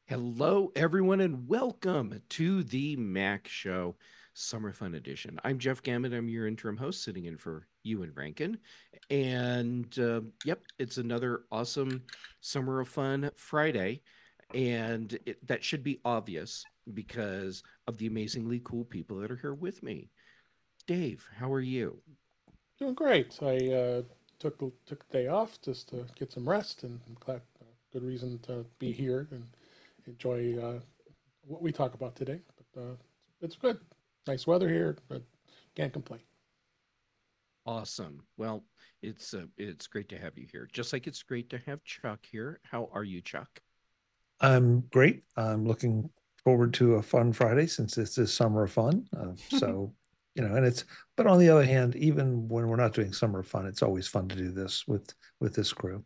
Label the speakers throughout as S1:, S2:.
S1: Hello, everyone, and welcome to the Mac Show Summer Fun Edition. I'm Jeff Gammett. I'm your interim host, sitting in for Ewan Rankin. And yep, it's another awesome Summer of Fun Friday. And that should be obvious because of the amazingly cool people that are here with me. Dave, how are you?
S2: Doing great. I took the day off just to get some rest, and I'm glad. Good reason to be here and enjoy what we talk about today. But it's good. Nice weather here. But can't complain.
S1: Awesome. Well, it's great to have you here. Just like it's great to have Chuck here. How are you, Chuck?
S3: I'm great. I'm looking forward to a fun Friday since this is summer of fun. And but on the other hand, even when we're not doing summer of fun, it's always fun to do this with this crew.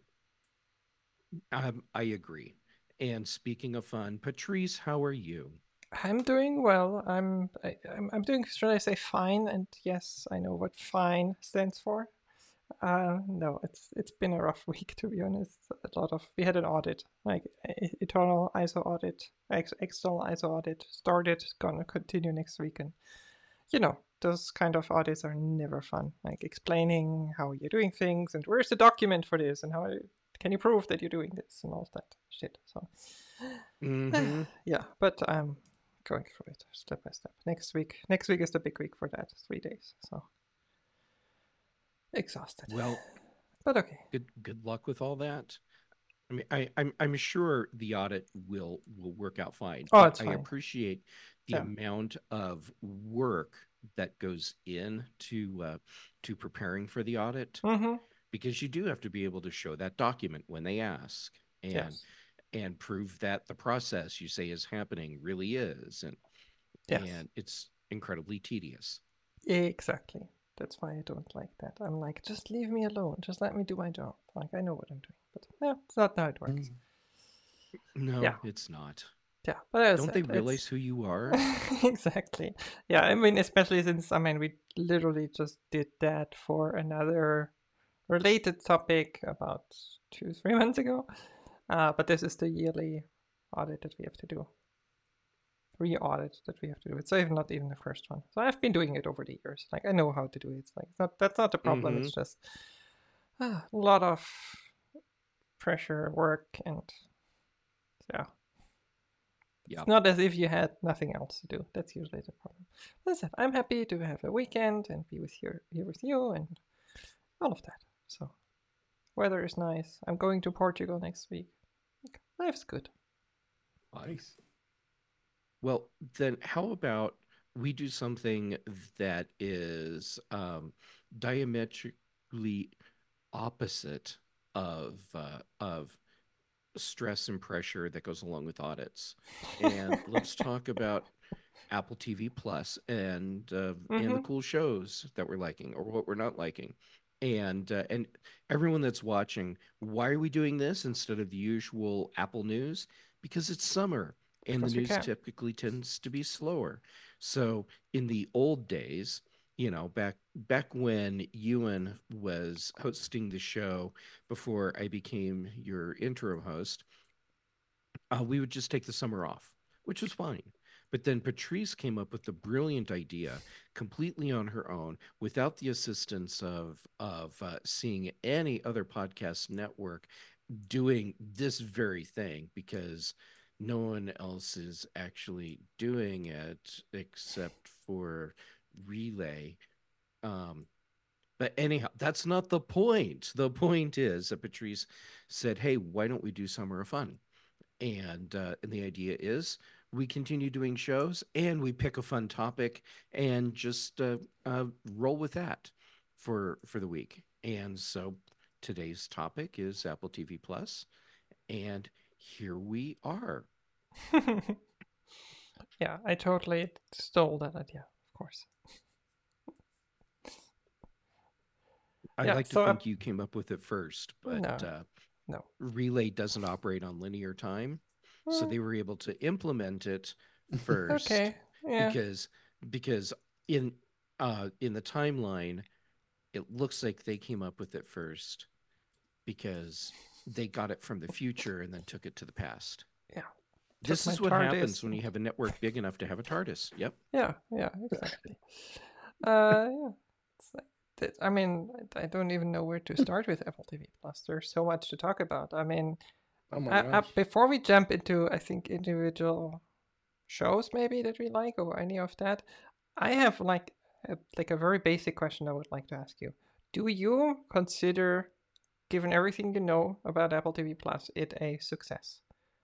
S1: I agree. And speaking of fun, Patrice, how are you?
S4: I'm doing well. I'm doing, should I say, fine? And yes, I know what fine stands for. No, it's been a rough week, to be honest. A lot of we had an audit, like internal ISO audit, external ISO audit started, gonna continue next week, and those kind of audits are never fun. Like explaining how you're doing things and where's the document for this and how can you prove that you're doing this and all that shit. So
S1: Mm-hmm.
S4: yeah, but I'm going through it step by step. Next week is the big week for that. 3 days. So exhausted,
S1: Well,
S4: but okay.
S1: good luck with all that. I mean, I'm sure the audit will work out fine,
S4: Oh,
S1: but
S4: it's
S1: I
S4: fine.
S1: appreciate the
S4: Yeah.
S1: amount of work that goes in to preparing for the audit
S4: Mm-hmm.
S1: because you do have to be able to show that document when they ask and
S4: Yes.
S1: and prove that the process you say is happening really is
S4: Yes.
S1: and it's incredibly tedious.
S4: Exactly. That's why I don't like that. I'm like, just leave me alone. Just let me do my job. Like I know what I'm doing. But yeah, it's not how it works.
S3: Mm.
S4: Yeah.
S1: No, it's not.
S4: Yeah. But as I
S1: Don't they
S4: said,
S1: realize
S4: it's
S1: who you are?
S4: exactly. Yeah. I mean, especially since we literally just did that for another related topic about 2, 3 months ago. But this is the yearly audit that we have to do. Re-audit that we have to do. It's even not even the first one. So I've been doing it over the years. Like I know how to do it. It's like that's not the problem.
S1: Mm-hmm.
S4: It's just a lot of pressure, work, and yeah. It's
S1: Yeah.
S4: not as if you had nothing else to do. That's usually the problem. But as I said, I'm happy to have a weekend and be with here with you and all of that. So weather is nice. I'm going to Portugal next week. Life's good.
S1: Fun.
S2: Nice.
S1: Well, then how about we do something that is diametrically opposite of stress and pressure that goes along with audits, and let's talk about Apple TV Plus and the
S4: Mm-hmm.
S1: cool shows that we're liking or what we're not liking. And everyone that's watching, why are we doing this instead of the usual Apple news? Because it's summer and the
S4: Because we
S1: news
S4: can.
S1: typically tends to be slower. So in the old days, back when Ewan was hosting the show before I became your interim host, we would just take the summer off, which was fine. But then Patrice came up with the brilliant idea, completely on her own, without the assistance of seeing any other podcast network doing this very thing, because no one else is actually doing it except for Relay. Um, but anyhow, that's not the point. The point is that Patrice said, "Hey, why don't we do Summer of Fun?" And the idea is we continue doing shows and we pick a fun topic and just roll with that for the week. And so today's topic is Apple TV Plus, and here we are.
S4: Yeah, I totally stole that idea, of course.
S1: I
S4: Yeah,
S1: like to
S4: so
S1: think you came up with it first, but
S4: no, no.
S1: Relay doesn't operate on linear time, so
S4: Mm,
S1: they were able to implement it first
S4: okay, yeah.
S1: because because in in the timeline it looks like they came up with it first because they got it from the future and then took it to the past.
S4: Yeah.
S1: This
S4: my
S1: is what happens
S4: TARDIS.
S1: when you have a network big enough to have a TARDIS. Yep.
S4: Yeah, exactly. Yeah. I mean, I don't even know where to start with Apple TV Plus. There's so much to talk about. I mean,
S2: Oh my gosh.
S4: before we jump into, I think, individual shows maybe that we like or any of that, I have like a very basic question I would like to ask you. Do you consider, given everything you know about Apple TV Plus, it a success?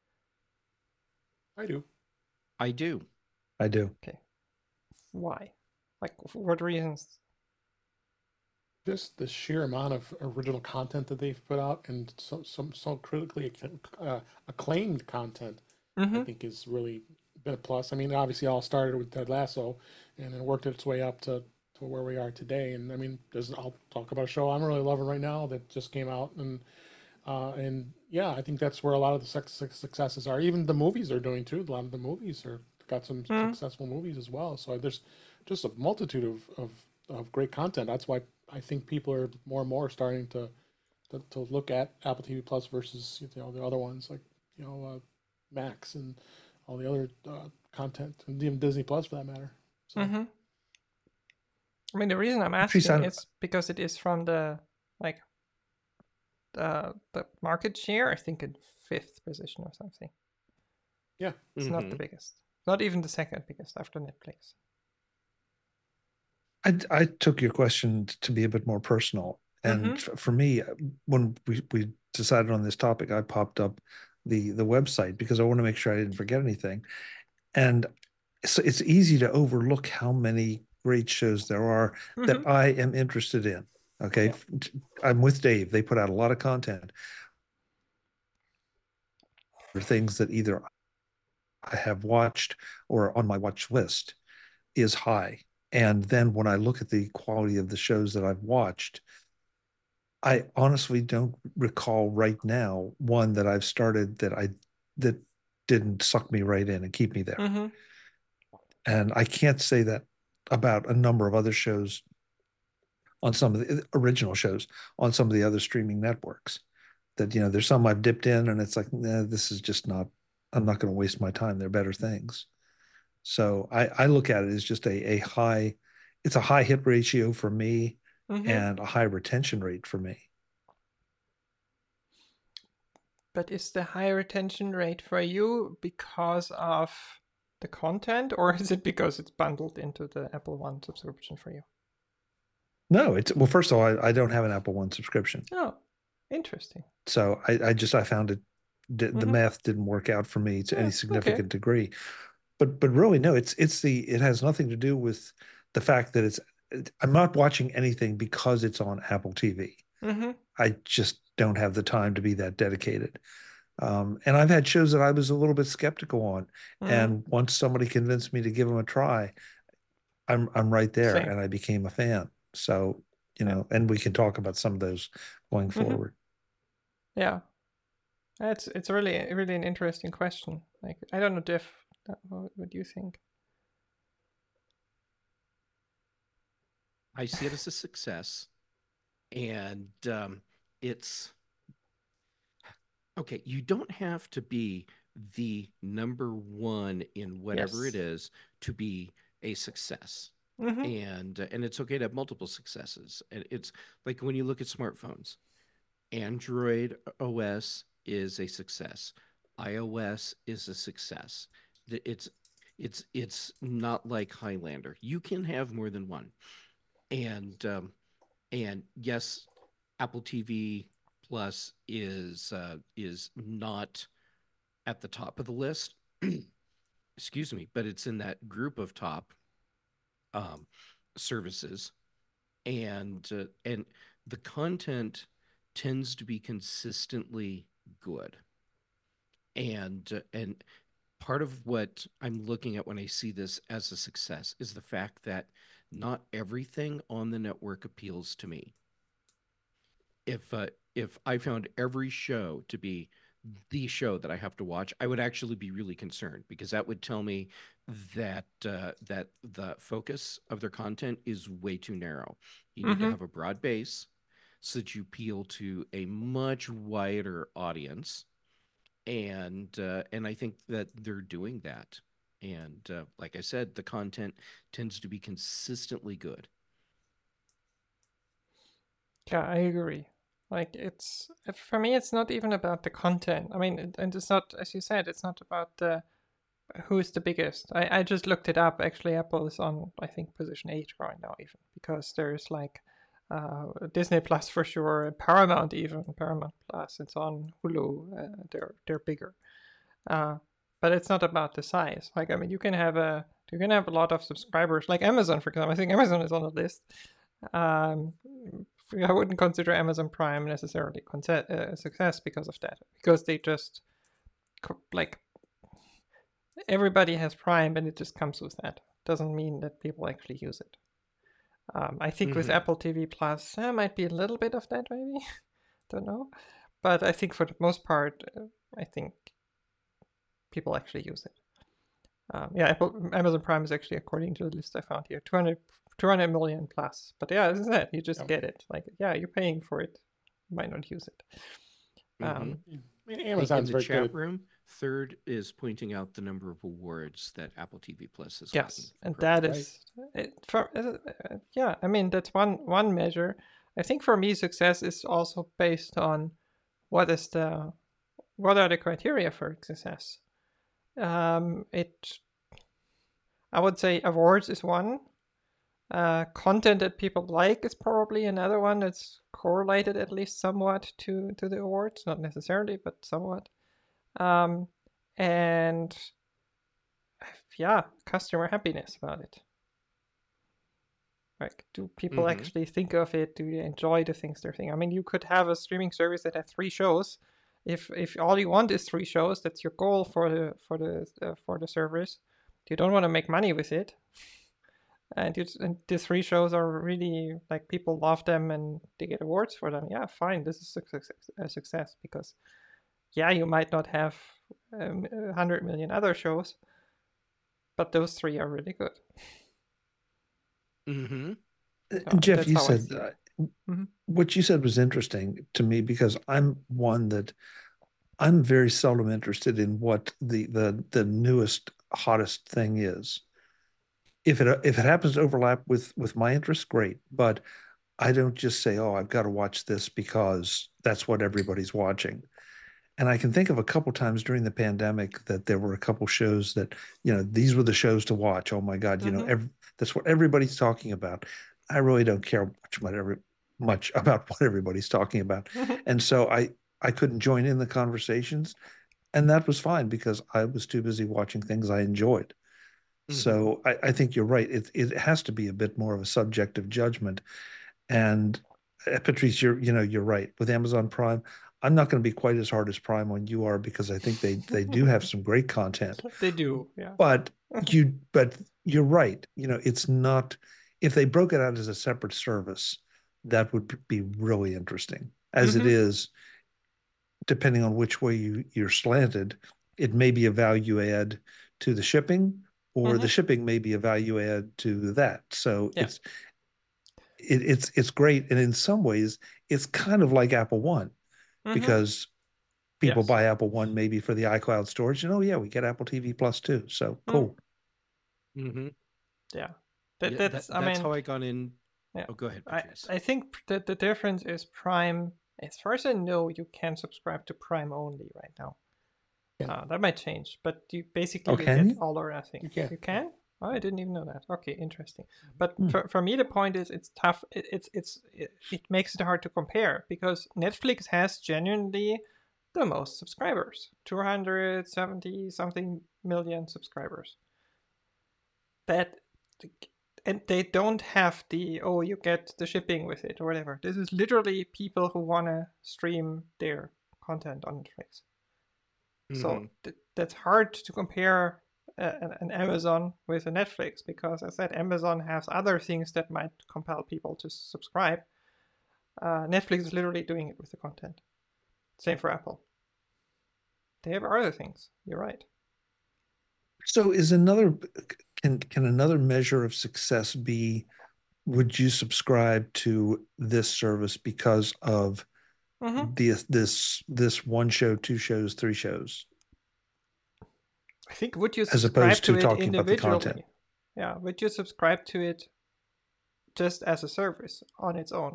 S2: I do.
S1: I do.
S3: I do.
S4: Okay. Why? Like, for what reasons?
S2: Just the sheer amount of original content that they've put out and so critically acclaimed content, I think is really been a plus. I mean, obviously, it all started with Ted Lasso, and then worked its way up to where we are today. And I mean, I'll talk about a show I'm really loving right now that just came out, and yeah, I think that's where a lot of the successes are. Even the movies are doing too. A lot of the movies are got some successful movies as well. So there's just a multitude of great content. That's why I think people are more and more starting to look at Apple TV Plus versus the other ones like Max and all the other content, and even Disney Plus for that matter. So
S4: I mean, the reason I'm asking is because it is from the the market share, I think, in 5th position or something.
S2: Yeah,
S4: it's not the biggest, not even the second biggest after Netflix.
S3: I took your question to be a bit more personal, and for me, when we decided on this topic, I popped up the website because I want to make sure I didn't forget anything, and so it's easy to overlook how many great shows there are that I am interested in. Okay, yeah. I'm with Dave. They put out a lot of content for things that either I have watched or on my watch list is high. And then when I look at the quality of the shows that I've watched, I honestly don't recall right now one that I've started that didn't suck me right in and keep me there. And I can't say that about a number of other shows on some of the original shows on some of the other streaming networks. That there's some I've dipped in and it's like, nah, this is just not. I'm not going to waste my time. There are better things. So I look at it as just a high. It's a high hit ratio for me and a high retention rate for me.
S4: But is the high retention rate for you because of the content, or is it because it's bundled into the Apple One subscription for you?
S3: No, well, first of all, I don't have an Apple One subscription.
S4: Oh, interesting.
S3: So I found it, the math didn't work out for me to any significant degree. But really, no, it has nothing to do with the fact that I'm not watching anything because it's on Apple TV. I just don't have the time to be that dedicated. And I've had shows that I was a little bit skeptical on, and once somebody convinced me to give them a try, I'm right there. Same. And I became a fan. So and we can talk about some of those going forward.
S4: Yeah, it's really an interesting question. Like, I don't know, Jeff, what do you think?
S1: I see it as a success, and it's okay. You don't have to be the number one in whatever it is to be a success. And it's okay to have multiple successes. And it's like when you look at smartphones, Android OS is a success. iOS is a success. It's not like Highlander. You can have more than one. And yes, Apple TV Plus is not at the top of the list. Excuse me, but it's in that group of top services, and the content tends to be consistently good, and part of what I'm looking at when I see this as a success is the fact that not everything on the network appeals to me. If I found every show to be the show that I have to watch, I would actually be really concerned, because that would tell me that that the focus of their content is way too narrow. You need to have a broad base so that you appeal to a much wider audience, and I think that they're doing that. And like I said, the content tends to be consistently good.
S4: Yeah, I agree. Like it's for me, it's not even about the content. I mean, and it's not, as you said, it's not about the who's the biggest. I just looked it up. Actually, Apple is on, I think, position 8 right now, even because there's like Disney Plus for sure, Paramount even, Paramount Plus. It's on Hulu. They're bigger. But it's not about the size. Like I mean, you can have a lot of subscribers, like Amazon, for example. I think Amazon is on the list. Um, I wouldn't consider Amazon Prime necessarily a success because of that, because they just like everybody has Prime and it just comes with that. Doesn't mean that people actually use it. I think with Apple TV Plus, there might be a little bit of that, maybe. Don't know. But I think for the most part, I think people actually use it. Yeah, Amazon Prime is actually, according to the list I found here, 200 million plus. But yeah, as I said, you just get it. Like, yeah, you're paying for it. You might not use it.
S2: I mean, Amazon's
S1: in the
S2: very
S1: chat
S2: good.
S1: room, Third is pointing out the number of awards that Apple TV Plus has
S4: Yes,
S1: gotten.
S4: and that is, yeah. I mean, that's one measure. I think for me, success is also based on what are the criteria for success. I would say awards is one. Content that people like is probably another one that's correlated at least somewhat to the awards, not necessarily, but somewhat. And yeah, customer happiness about it. Like, do people actually think of it? Do they enjoy the things they're thinking? I mean, you could have a streaming service that has 3 shows. If all you want is 3 shows, that's your goal for the service. You don't want to make money with it. And the 3 shows are really, like, people love them and they get awards for them. Yeah, fine, this is a success because, yeah, you might not have 100 million other shows, but those 3 are really good.
S3: Jeff, you said what you said was interesting to me because I'm one that I'm very seldom interested in what the newest hottest thing is. If it happens to overlap with my interests, great. But I don't just say, "Oh, I've got to watch this because that's what everybody's watching." And I can think of a couple times during the pandemic that there were a couple shows that, these were the shows to watch. Oh my God, that's what everybody's talking about. I really don't care much about what everybody's talking about. And so I couldn't join in the conversations. And that was fine because I was too busy watching things I enjoyed. So I think you're right. It has to be a bit more of a subjective judgment. And Patrice, you're right. With Amazon Prime, I'm not going to be quite as hard as Prime on you are because I think they do have some great content.
S4: They do, yeah.
S3: But you're right. It's not, if they broke it out as a separate service, that would be really interesting. As it is, depending on which way you're slanted, it may be a value add to the shipping, or the shipping may be a value add to that. So it's great, and in some ways, it's kind of like Apple One, because people buy Apple One maybe for the iCloud storage, and we get Apple TV Plus too. So cool.
S4: Yeah,
S1: that's how I got in. Yeah. Oh, go ahead, Patrice.
S4: I think that the difference is Prime. As far as I know, you can subscribe to Prime only right now. That might change, but you basically get all or nothing. You can? Oh, I didn't even know that. Okay, interesting. But for me, the point is, it's tough. It makes it hard to compare because Netflix has genuinely the most subscribers, 270 something million subscribers. And they don't have you get the shipping with it or whatever. This is literally people who want to stream their content on Netflix. So that's hard to compare an Amazon with a Netflix because, as I said, Amazon has other things that might compel people to subscribe. Netflix is literally doing it with the content. Same for Apple. They have other things. You're right.
S3: So can another measure of success be, would you subscribe to this service because of this one show, two shows, three shows,
S4: I think would you
S3: as
S4: subscribe
S3: opposed
S4: to
S3: to
S4: it
S3: talking about the content.
S4: individually? Yeah, would you subscribe to it just as a service on its own?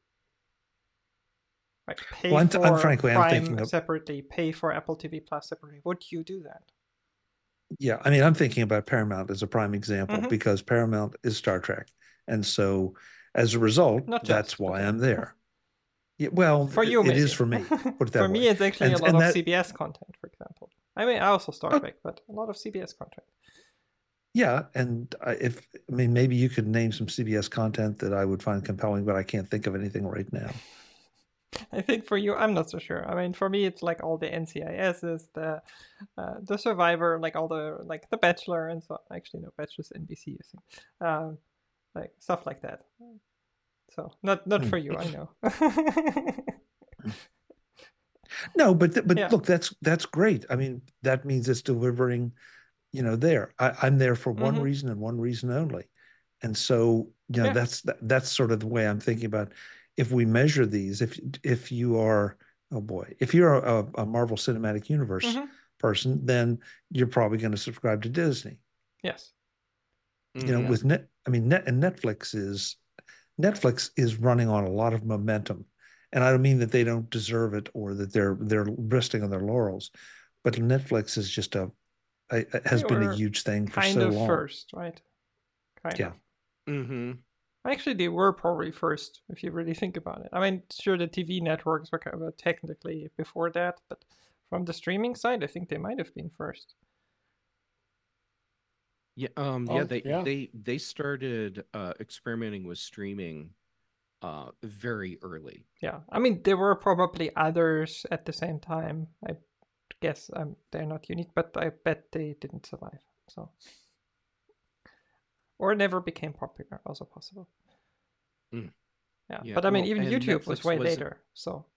S4: Like pay
S3: Well,
S4: for
S3: frankly, I'm thinking
S4: Prime
S3: of,
S4: separately, pay for Apple TV Plus separately. Would you do that?
S3: yeah, I mean, I'm thinking about Paramount as a prime example
S4: Mhm.
S3: because Paramount is Star Trek. And so as a result,
S4: Not
S3: that's
S4: just, but
S3: why
S4: yeah.
S3: I'm there. Yeah, well,
S4: For you,
S3: it
S4: maybe.
S3: is for me. Put it that
S4: For
S3: way.
S4: me, it's actually a lot
S3: and
S4: of
S3: that,
S4: CBS content, for example. I mean, I also Star
S3: oh,
S4: Trek, but a lot of CBS content.
S3: yeah, and I mean, maybe you could name some CBS content that I would find compelling, but I can't think of anything right now.
S4: I think for you, I'm not so sure. I mean, for me, it's like all the NCISs, the Survivor, like all the like the Bachelor and so. Actually, no, Bachelor's NBC, I think. Like stuff like that. So not for you, I know.
S3: No, but
S4: Yeah.
S3: look, that's great. I mean, that means it's delivering, there. I'm there for one reason and one reason only. And so,
S4: Yeah.
S3: that's sort of the way I'm thinking about if we measure these, if you are, oh boy, if you're a Marvel Cinematic Universe person, then you're probably going to subscribe to Disney.
S4: Yes.
S3: With Netflix is running on a lot of momentum. And I don't mean that they don't deserve it or that they're resting on their laurels, but Netflix is just has been a huge thing for so long.
S4: Kind of first, right? Kind of.
S1: Mm-hmm.
S4: Actually, they were probably first, if you really think about it. I mean, sure, the TV networks were kind of technically before that, but from the streaming side, I think they might have been first.
S1: Yeah, they started experimenting with streaming very early.
S4: Yeah, I mean, there were probably others at the same time. I guess they're not unique, but I bet they didn't survive. So, or never became popular, also possible. Yeah, but I mean, even YouTube
S1: Netflix
S4: was way later. So.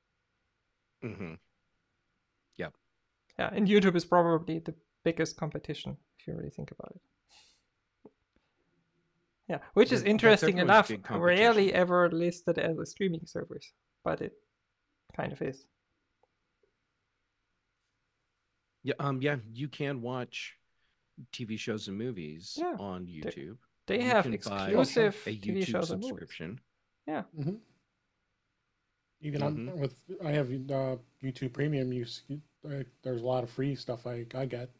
S1: Yep.
S4: Yeah, and YouTube is probably the biggest competition if you really think about it. Yeah, which is interesting enough, rarely ever listed as a streaming service, but it kind of is.
S1: Yeah, you can watch TV shows and movies on YouTube.
S4: They have exclusive TV shows and
S1: subscription.
S4: Yeah.
S2: Even I have YouTube Premium. There's a lot of free stuff I get.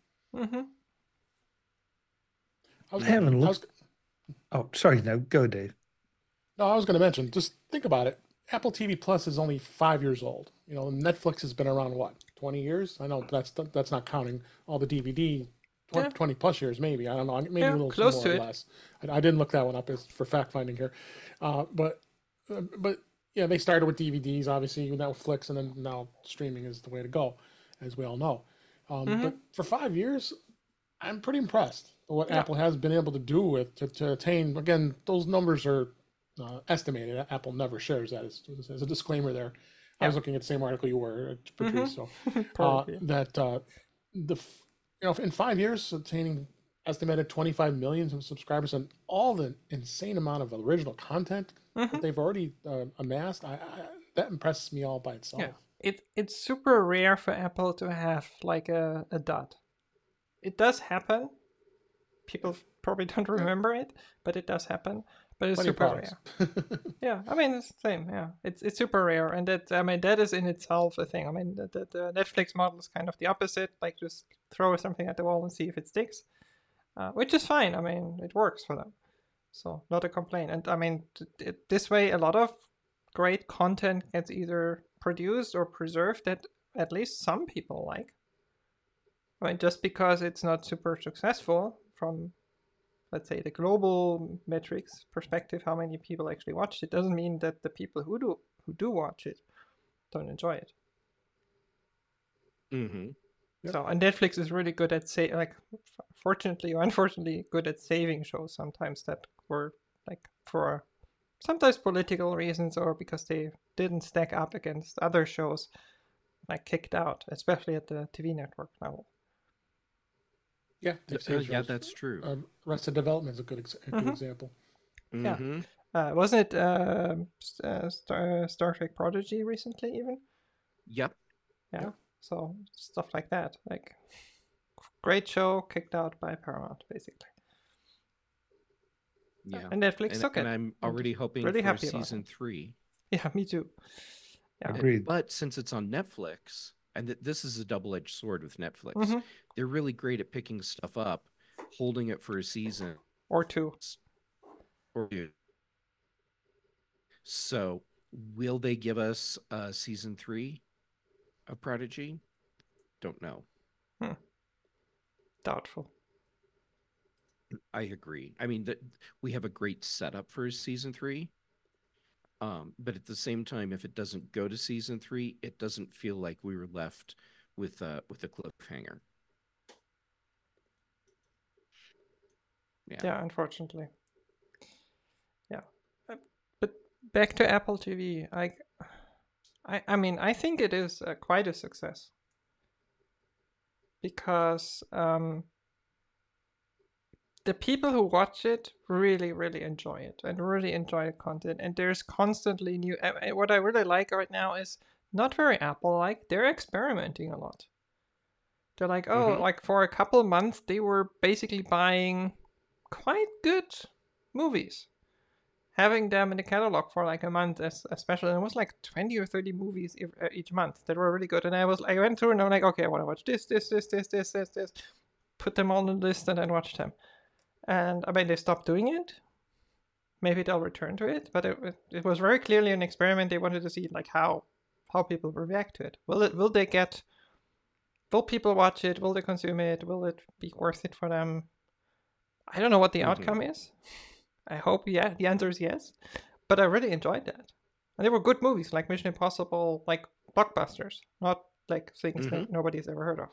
S3: I haven't looked. Oh, sorry. No, go, Dave.
S2: No, I was going to mention. Just think about it. Apple TV Plus is only 5 years old. Netflix has been around 20 years. I know that's not counting all the DVD. 20 plus years, maybe. I don't know. Maybe a little
S4: close
S2: more
S4: to
S2: or
S4: it.
S2: less. I didn't look that one up for fact finding here, but yeah, they started with DVDs, obviously, Netflix, and then now streaming is the way to go, as we all know. But for 5 years, I'm pretty impressed with what Apple has been able to do to attain. Again, those numbers are estimated. Apple never shares that. As a disclaimer there. I was looking at the same article you were, Patrice. So in 5 years, attaining estimated 25 million subscribers and all the insane amount of original content that they've already amassed, that impresses me all by itself.
S4: Yeah. It's super rare for Apple to have like a dot. It does happen. People probably don't remember it, but it does happen. But it's super rare. Yeah, I mean, it's the same. Yeah, it's super rare, and that is in itself a thing. I mean, the Netflix model is kind of the opposite. Like, just throw something at the wall and see if it sticks, which is fine. I mean, it works for them, so not a complaint. And I mean, this way, a lot of great content gets either produced or preserved that at least some people like. I mean, just because it's not super successful from, let's say, the global metrics perspective, how many people actually watched it, doesn't mean that the people who do watch it don't enjoy it. So, and Netflix is really good at fortunately or unfortunately, good at saving shows sometimes that were like for sometimes political reasons or because they didn't stack up against other shows, like kicked out, especially at the TV network level.
S2: Yeah,
S1: that's true.
S2: Arrested Development is a good example.
S4: Yeah, wasn't it Star Trek Prodigy recently even?
S1: Yep.
S4: Yeah. So stuff like that. Like, great show, kicked out by Paramount, basically.
S1: Yeah.
S4: And Netflix took it.
S1: And I'm already hoping
S4: really
S1: for
S4: happy about
S1: season
S4: it.
S1: 3.
S4: Yeah, me too. Yeah.
S3: Agreed.
S1: But since it's on Netflix, and this is a double-edged sword with Netflix,
S4: Mhm.
S1: they're really great at picking stuff up, holding it for a season
S4: Or 2.
S1: or 2. So, will they give us season 3 of Prodigy? Don't know.
S4: Doubtful.
S1: I agree. I mean, that we have a great setup for season 3. But at the same time, if it doesn't go to season 3, it doesn't feel like we were left with a cliffhanger.
S4: Yeah, unfortunately. Yeah. But back to Apple TV. I mean, I think it is quite a success. Because the people who watch it really, really enjoy it and really enjoy the content. And there's constantly new. What I really like right now is not very Apple-like. They're experimenting a lot. They're like, oh, like for a couple months, they were basically buying quite good movies, having them in the catalog for like a month, especially. It was like 20 or 30 movies each month that were really good. And I went through and I'm like, okay, I want to watch this, put them all on the list and then watch them. And I mean, they stopped doing it. Maybe they'll return to it, but it was very clearly an experiment. They wanted to see like how people will react to it. Will people watch it? Will they consume it? Will it be worth it for them? I don't know what the outcome is. I hope, yeah, the answer is yes. But I really enjoyed that. And they were good movies, like Mission Impossible, like blockbusters, not like things that nobody's ever heard of.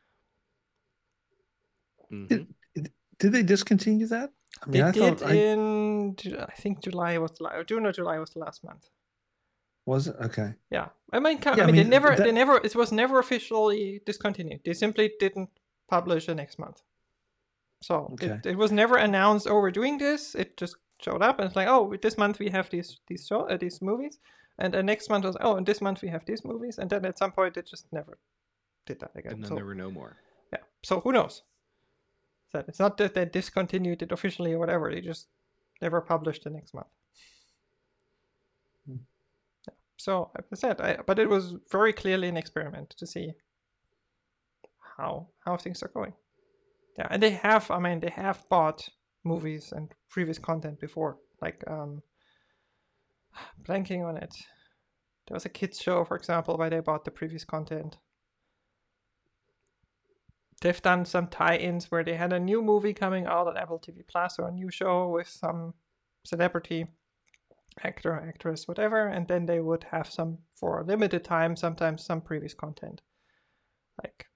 S3: Did they discontinue that?
S4: I mean, I think July was June or July was the last month.
S3: Was it? Okay.
S4: Yeah. I mean, they never, it was never officially discontinued. They simply didn't publish the next month. So it was never announced, oh, we're doing this. It just showed up and it's like, oh, this month we have these movies. And the next month was, oh, and this month we have these movies. And then at some point it just never did that again.
S1: And then there were no more.
S4: Yeah. So who knows? So it's not that they discontinued it officially or whatever. They just never published the next month. Yeah. So like I said, but it was very clearly an experiment to see how things are going. Yeah, and they have bought movies and previous content before, like blanking on it. There was a kids show, for example, where they bought the previous content. They've done some tie-ins where they had a new movie coming out on Apple TV Plus or a new show with some celebrity actor, actress, whatever, and then they would have some for a limited time, sometimes some previous content. Like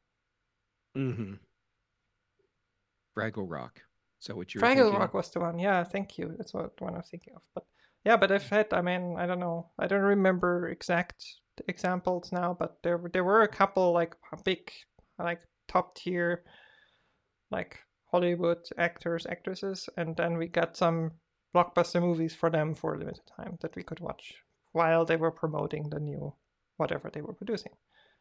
S1: Fraggle Rock. So what you're
S4: Fraggle
S1: thinking?
S4: Rock was the one. Yeah, thank you. That's what one I was thinking of. But yeah, but I've had. I mean, I don't know. I don't remember exact examples now, but there were a couple like big, like top tier, like Hollywood actors, actresses, and then we got some blockbuster movies for them for a limited time that we could watch while they were promoting the new whatever they were producing.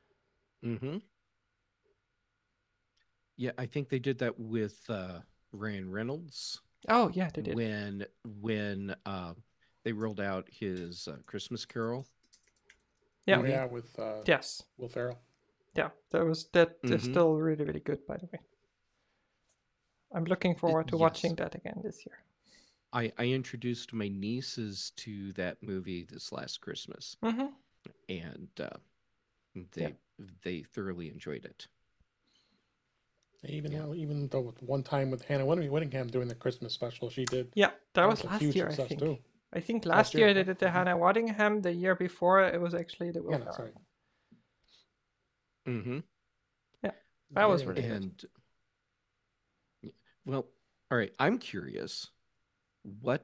S1: Yeah, I think they did that with Ryan Reynolds.
S4: Oh yeah, they did.
S1: When they rolled out his Christmas Carol.
S4: Yeah,
S2: yeah, with
S4: yes,
S2: Will Ferrell.
S4: Yeah, that is still really, really good, by the way. I'm looking forward to watching that again this year.
S1: I introduced my nieces to that movie this last Christmas, and they thoroughly enjoyed it.
S2: Even though one time with Hannah Whittingham doing the Christmas special, she did.
S4: Yeah, that was last year, I think. Too. I think last year they did the Hannah Waddingham. The year before it was actually the Will Ferrell. Yeah, that was really good.
S1: Well, all right. I'm curious, what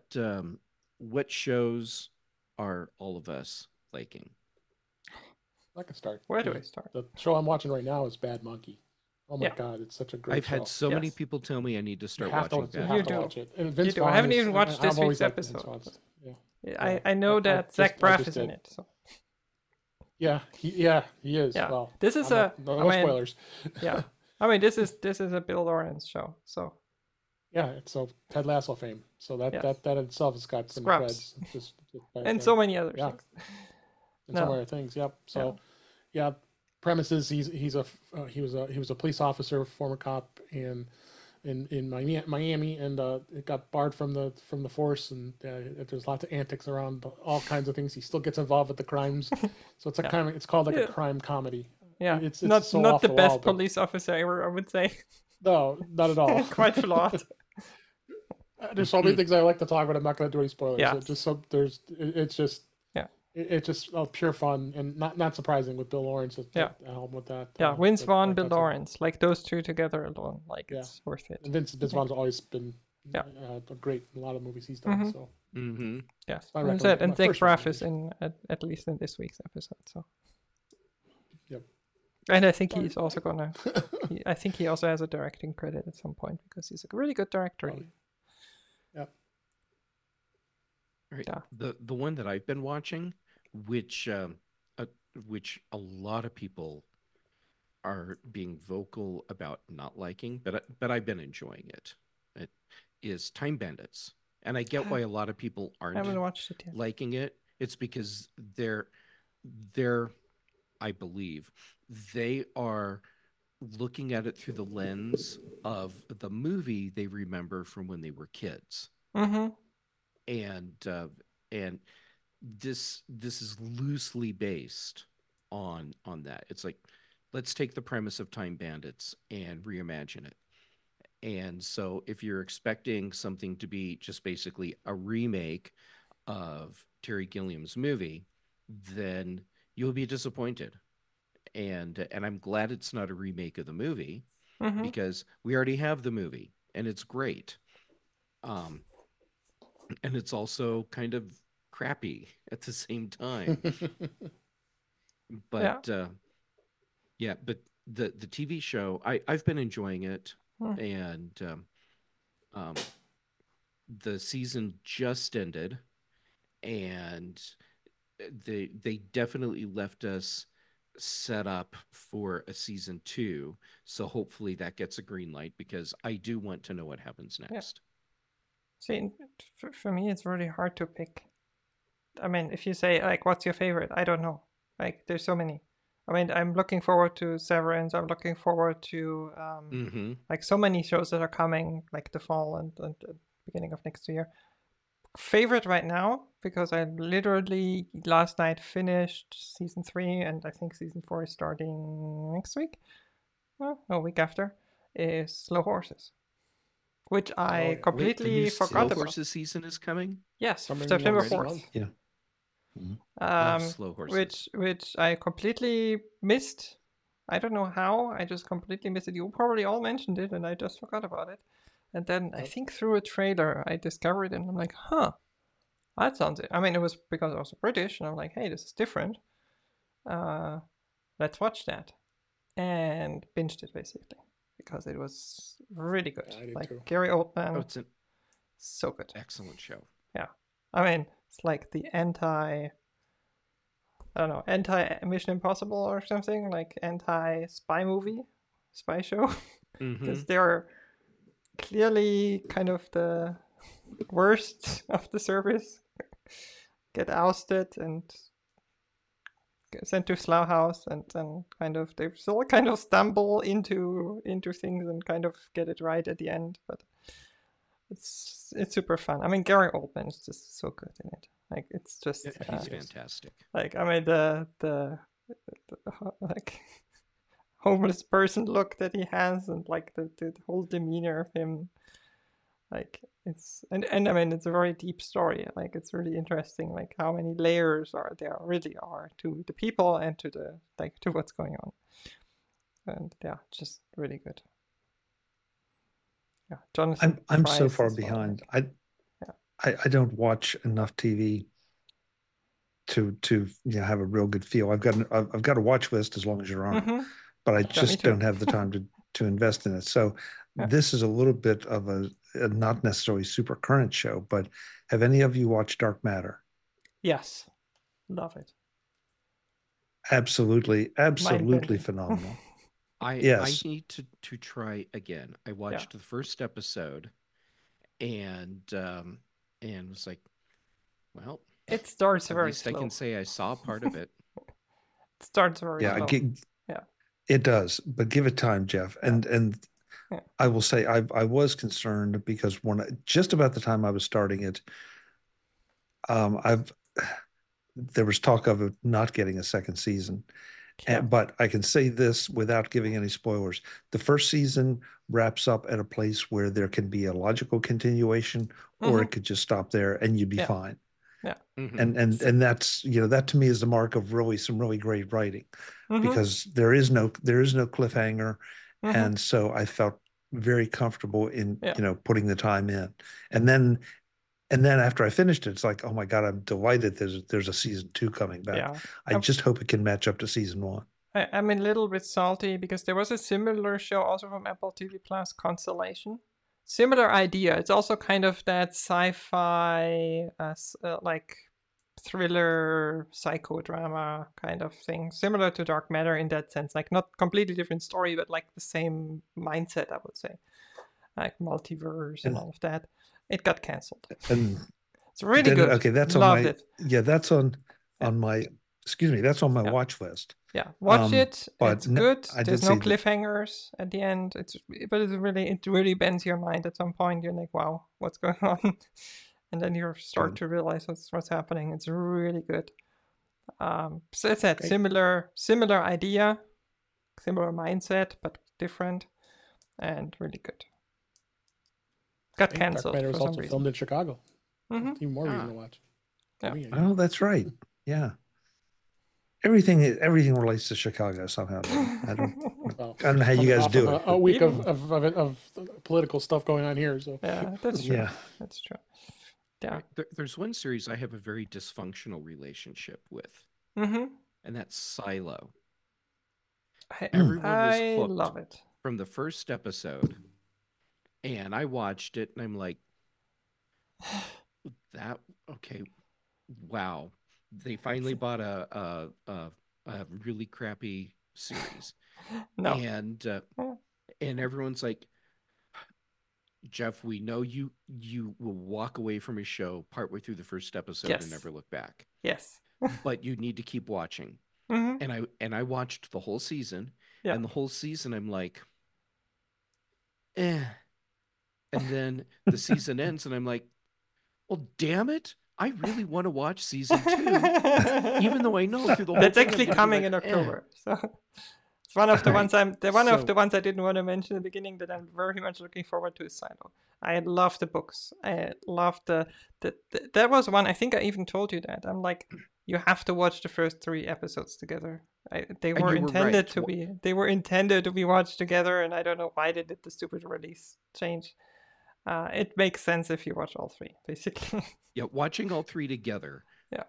S1: shows are all of us liking?
S2: I can start.
S4: Where do I start?
S2: The show I'm watching right now is Bad Monkey. Oh my God, it's such a great
S1: show. I've had so many people tell me I need to start watching Bad
S2: Monkey. You do. Watch it. And Vince
S4: you do. I haven't even watched this week's episode. I know that Zach Braff is in it. So.
S2: Yeah, he is.
S4: Yeah,
S2: Well,
S4: this is
S2: I'm not, no
S4: I mean,
S2: spoilers.
S4: yeah, I mean, this is a Bill Lawrence show, so
S2: Yeah, it's so Ted Lasso fame. So
S4: yes,
S2: that in itself has got some
S4: Scrubs
S2: creds just by
S4: and
S2: itself.
S4: so many other
S2: Yeah,
S4: things.
S2: and some
S4: No,
S2: other things. Yep.
S4: yeah,
S2: So yeah, premises. He was a police officer, former cop, in Miami, and it got barred from the force, and there's lots of antics around all kinds of things. He still gets involved with the crimes, so it's a
S4: yeah,
S2: kind of it's called like a
S4: yeah,
S2: crime comedy.
S4: yeah.
S2: It's so
S4: Not
S2: off
S4: the
S2: the wall,
S4: best
S2: but
S4: police officer ever, I would say.
S2: no, not at all.
S4: Quite flawed.
S2: There's so many things I like to talk about. I'm not going to do any spoilers.
S4: Yeah,
S2: Just so there's it's just
S4: yeah,
S2: it's just pure fun and not surprising with Bill Lawrence
S4: yeah,
S2: at helm with that.
S4: yeah. Vince Vaughn, Bill
S2: That's
S4: Lawrence, like those two together alone, like
S2: yeah.
S4: it's worth it.
S2: And Vince Vaughn's always been
S4: Yeah.
S2: great in a lot of movies he's done.
S4: Mhm.
S2: So
S1: Mm-hmm.
S4: Yes,
S2: my
S4: and that, and
S2: my
S4: Zach
S2: first
S4: Braff is
S2: recommendation.
S4: at least in this week's episode. So,
S2: Yep.
S4: and I think
S2: Sorry.
S4: he's also gonna. I think he also has a directing credit at some point because he's a really good director.
S2: Probably. Yep.
S1: Right.
S4: Yeah.
S1: The one that I've been watching, which a lot of people are being vocal about not liking, but I've been enjoying it. It is Time Bandits, and I get why a lot of people
S4: I
S1: aren't
S4: haven't watched it yet.
S1: liking it. It's because they're I believe they are looking at it through the lens of the movie they remember from when they were kids,
S4: Mm-hmm.
S1: and this is loosely based on that. It's like, let's take the premise of Time Bandits and reimagine it. And so if you're expecting something to be just basically a remake of Terry Gilliam's movie, then you'll be disappointed. And I'm glad it's not a remake of the movie,
S4: Mm-hmm.
S1: because we already have the movie and it's great. Um, and it's also kind of crappy at the same time. But yeah, but the TV show, I've been enjoying it,
S4: Hmm.
S1: and um, the season just ended, and they definitely left us set up for a season 2. So hopefully that gets a green light, because I do want to know what happens next.
S4: See, for me, it's really hard to pick. I mean, if you say like, what's your favorite? I don't know. Like, there's so many. I mean, I'm looking forward to Severance. I'm looking forward to
S1: Mm-hmm.
S4: like so many shows that are coming, like the fall and the beginning of next year. Favorite right now, because I literally last night finished season 3, and I think season 4 is starting next week. Well, a week after, is Slow Horses, which I
S2: yeah.
S1: Wait, the
S4: completely
S1: new
S4: forgot
S1: Slow
S4: about.
S1: Horses season is coming?
S4: Yes,
S2: Coming
S4: September
S2: next
S4: 4th.
S2: month.
S3: Yeah.
S1: Love Slow Horses.
S4: Which I completely missed. I don't know how. I just completely missed it. You probably all mentioned it, and I just forgot about it. And then I
S2: Yep.
S4: think through a trailer, I discovered it, and I'm like, huh, that sounds it. I mean, it was because I was British, and I'm like, hey, this is different. Let's watch that, and binged it basically because it was really good.
S2: Yeah, I did
S4: Like
S2: too.
S4: Gary Oldman,
S1: Oh, it's an
S4: so good.
S1: excellent show.
S4: Yeah, I mean, it's like the I don't know, anti Mission Impossible or something, like anti spy movie, spy show,
S1: Mm-hmm.
S4: because they're clearly kind of the worst of the service, get ousted and get sent to Slough House, and then kind of they still kind of stumble into things and kind of get it right at the end, but it's super fun. I mean, Gary Oldman is just so good in it. Like, it's just
S1: He's fantastic.
S4: like, I mean, the like homeless person look that he has, and like the whole demeanor of him, like it's and I mean, it's a very deep story. Like, it's really interesting, like how many layers there really are to the people and to the like to what's going on. And yeah, just really good. Yeah, Jonathan.
S3: I'm so
S4: Pryce
S3: far
S4: as well,
S3: behind.
S4: like,
S3: I don't watch enough TV to have a real good feel. I've got a watch list as long as you're on it,
S4: mhm.
S3: but I
S4: me
S3: just
S4: too.
S3: don't have the time to invest in it. So
S4: Yeah.
S3: this is a little bit of a not necessarily super current show, but have any of you watched Dark Matter?
S4: Yes, love it.
S3: Absolutely, absolutely
S4: Mind-bending.
S3: phenomenal.
S1: I
S3: Yes.
S1: need to try again. I
S4: Yeah,
S1: watched the first episode and was like, well,
S4: it starts
S1: at
S4: very
S1: least I can
S4: slow.
S1: say I saw part of it.
S4: It starts very
S3: Yeah,
S4: slow. Yeah,
S3: it does, but give it time, Jeff.
S4: yeah,
S3: And
S4: yeah.
S3: I will say I was concerned because just about the time I was starting it, I've there was talk of it not getting a second season.
S4: Yeah.
S3: But I can say this without giving any spoilers. The first season wraps up at a place where there can be a logical continuation, or
S4: Mm-hmm.
S3: it could just stop there and you'd be
S4: Yeah,
S3: fine.
S4: yeah.
S1: Hmm.
S3: And that's, that to me is the mark of really some really great writing,
S4: Mm-hmm.
S3: because there is no cliffhanger.
S4: Mm-hmm.
S3: And so I felt very comfortable in,
S4: Yeah,
S3: putting the time in. And then after I finished it, it's like, oh my God, I'm delighted there's a season 2 coming back.
S4: yeah.
S3: I just hope it can match up to season 1.
S4: I'm a little bit salty because there was a similar show also from Apple TV Plus, Constellation. Similar idea. It's also kind of that sci-fi, like thriller, psychodrama kind of thing. Similar to Dark Matter in that sense. Like not completely different story, but like the same mindset, I would say. Like multiverse and
S3: And
S4: all of that. It got cancelled.
S3: and
S4: It's really
S3: then
S4: good.
S3: okay, that's on
S4: Loved
S3: my
S4: it.
S3: yeah, that's on
S4: Yeah.
S3: my excuse me, that's on my
S4: Yeah.
S3: watch list.
S4: Yeah, watch it.
S3: But
S4: It's good.
S3: I
S4: There's
S3: did
S4: no
S3: see that.
S4: cliffhangers at the end. It really bends your mind at some point. You're like, wow, what's going on? And then you start
S3: Good.
S4: to realize what's happening. It's really good. So it's that
S2: Great.
S4: similar idea, similar mindset, but different, and really good. Got
S2: Hey, Dark
S4: cancelled
S2: Matter
S4: for
S2: was
S4: some
S2: also
S4: reason.
S2: filmed in Chicago.
S4: Hmm.
S2: Even more reason
S1: Ah.
S2: to watch.
S4: Yeah.
S2: For me,
S3: Oh, that's right. Yeah. Everything relates to Chicago somehow. I don't
S2: Well,
S3: I don't know how you
S2: coming
S3: guys
S2: off
S3: do
S2: of
S3: it.
S2: a week
S4: Even-
S2: of political stuff going on here. So
S4: Yeah, that's true.
S3: Yeah.
S4: That's true. Yeah.
S1: There's one series I have a very dysfunctional relationship with,
S4: Mm-hmm.
S1: and that's Silo.
S4: I
S1: Everyone was
S4: I
S1: hooked
S4: love it.
S1: from the first episode, and I watched it, and I'm like, that okay, wow. They finally bought a really crappy series,
S4: No.
S1: and everyone's like, Jeff, we know you will walk away from a show partway through the first episode
S4: Yes.
S1: and never look back,
S4: Yes.
S1: but you need to keep watching.
S4: Hmm.
S1: And I watched the whole season,
S4: Yeah.
S1: and the whole season I'm like, eh. And then the season ends, and I'm like, well, damn it, I really want to watch season 2, even though I know through the whole
S4: That's
S1: thing I'm
S4: actually
S1: gonna be
S4: coming
S1: like,
S4: in
S1: "Eh."
S4: October. So it's one of the ones of
S1: So-
S4: the ones I didn't want to mention in the beginning that I'm very much looking forward to is Silo. I love the books. I love the that was one. I think I even told you that. I'm like, you have to watch the first 3 episodes together. They
S1: And
S4: were
S1: you were
S4: intended
S1: right.
S4: to be. They were intended to be watched together, and I don't know why they did the stupid release change. It makes sense if you watch all 3, basically.
S1: Yeah, watching all 3 together.
S4: Yeah.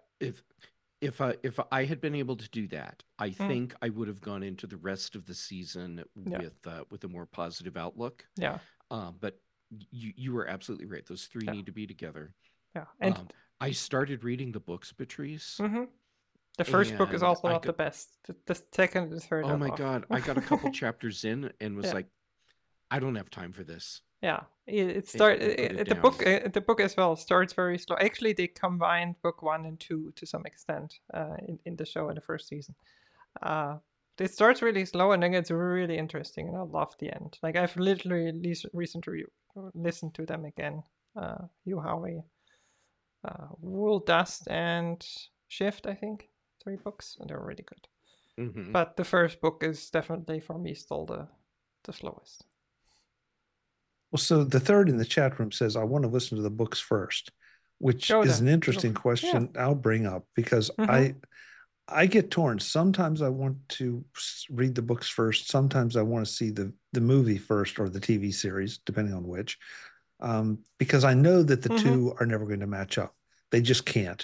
S1: If I had been able to do that, I
S4: Mm.
S1: think I would have gone into the rest of the season
S4: Yeah.
S1: with a more positive outlook.
S4: Yeah,
S1: But you were absolutely right. Those 3
S4: Yeah.
S1: need to be together.
S4: yeah. And
S1: I started reading the books, Patrice.
S4: mhm. The first book is
S1: and
S4: also
S1: I
S4: not the best. The second and third
S1: Oh
S4: are
S1: my
S4: rough.
S1: God, I got a couple chapters in and was
S4: Yeah.
S1: like, I don't have time for this.
S4: Yeah, it
S1: And
S4: start
S1: put it
S4: the book as well starts very slow. Actually, they combined book 1 and 2 to some extent in the show in the first season. It starts really slow and then gets really interesting, and I love the end. Like I've literally recently listened to them again. Yu Howie, Wool, Dust, and Shift. I think 3 books, and they're really good.
S1: Mhm.
S4: But the first book is definitely for me still the slowest.
S3: Well, so the third in the chat room says, I want to listen to the books first, which
S4: Go
S3: is
S4: then.
S3: an interesting
S4: Go.
S3: question I'll bring up, because
S4: Mhm.
S3: I get torn. Sometimes I want to read the books first. Sometimes I want to see the movie first, or the TV series, depending on which, because I know that the
S4: Mhm.
S3: 2 are never going to match up. They just can't,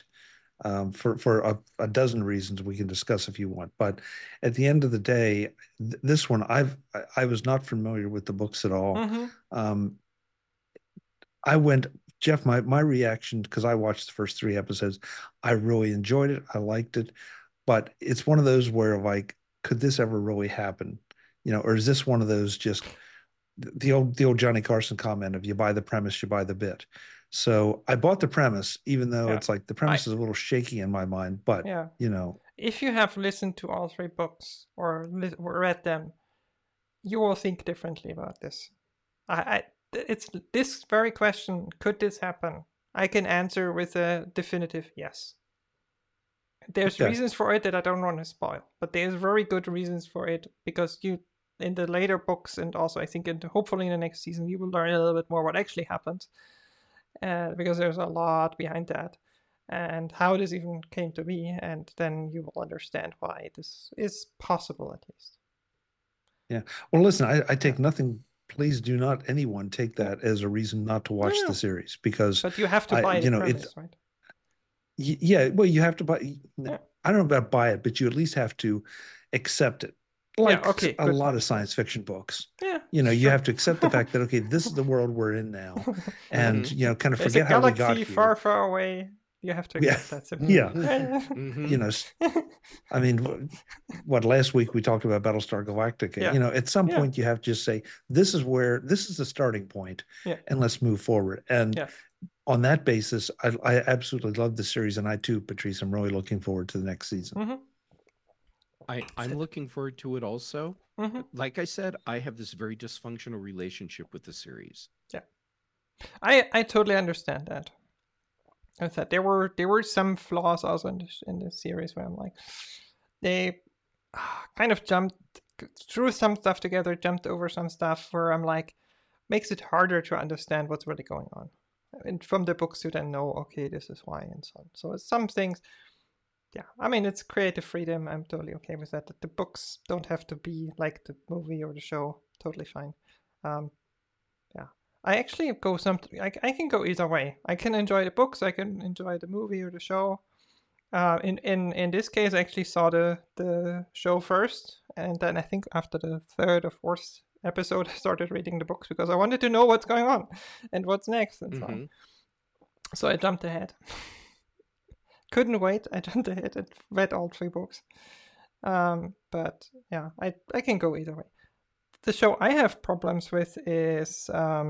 S3: for a dozen reasons we can discuss if you want. But at the end of the day, this one, I was not familiar with the books at all.
S4: Mhm.
S3: I went, Jeff, my reaction, because I watched the first 3 episodes, I really enjoyed it. I liked it. but it's one of those where like, could this ever really happen? Or is this one of those just the old Johnny Carson comment of you buy the premise, you buy the bit. So I bought the premise, even though
S4: Yeah.
S3: it's like the premise is a little shaky in my mind, but
S4: Yeah. If you have listened to all 3 books or read them, you will think differently about this. It's this very question, could this happen? I can answer with a definitive yes. There's
S3: Okay.
S4: reasons for it that I don't want to spoil, but there's very good reasons for it, because you, in the later books, and also I think hopefully in the next season, you will learn a little bit more what actually happened, because there's a lot behind that, and how this even came to be, and then you will understand why this is possible, at least.
S3: Yeah. Well, listen, I take nothing. Please do not anyone take that as a reason not to watch the series, because
S4: But you have to buy the premise, right?
S3: Yeah, well, you have to buy.
S4: Yeah.
S3: I don't know about buy it, but you at least have to accept it. Like
S4: okay,
S3: a
S4: good
S3: lot
S4: point.
S3: of science fiction books.
S4: Yeah.
S3: You have to accept the fact that, okay, this is the world we're in now. And, kind of
S4: There's
S3: forget
S4: a
S3: how we got
S4: galaxy
S3: here.
S4: far, far away. You have to accept that. So.
S3: Yeah.
S1: Mm-hmm.
S3: I mean, what last week we talked about Battlestar Galactica.
S4: Yeah.
S3: At some point you have to just say, this is the starting point, and let's move forward. And on that basis, I absolutely love the series, and I too, Patrice, I'm really looking forward to the next season.
S4: Mm-hmm.
S1: I'm looking forward to it also.
S4: Mm-hmm.
S1: Like I said, I have this very dysfunctional relationship with the series.
S4: Yeah, I totally understand that. I said there were some flaws also in the series where I'm like, they kind of threw some stuff together, jumped over some stuff where I'm like, makes it harder to understand what's really going on. And from the books you then know, okay, this is why, and so on. So it's some things, yeah. I mean, it's creative freedom. I'm totally okay with that. The books don't have to be like the movie or the show. Totally fine. Yeah. I actually go I can go either way. I can enjoy the books. I can enjoy the movie or the show. In this case, I actually saw the show first, and then I think after the 3rd or 4th episode, I started reading the books because I wanted to know what's going on and what's next and so on. So I jumped ahead. Couldn't wait. I jumped ahead and read all 3 books. But yeah, I can go either way. The show I have problems with is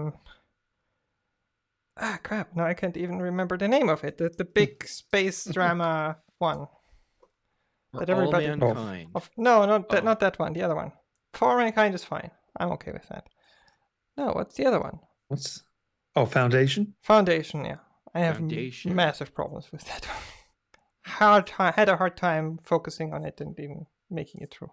S4: crap. Now I can't even remember the name of it. The big space drama one.
S1: That everybody. All Mankind.
S4: No, not that one. The other one. For All Mankind is fine. I'm okay with that. No, what's the other one?
S3: Foundation?
S4: Foundation, yeah. I have massive problems with that one. Had a hard time focusing on it and even making it through.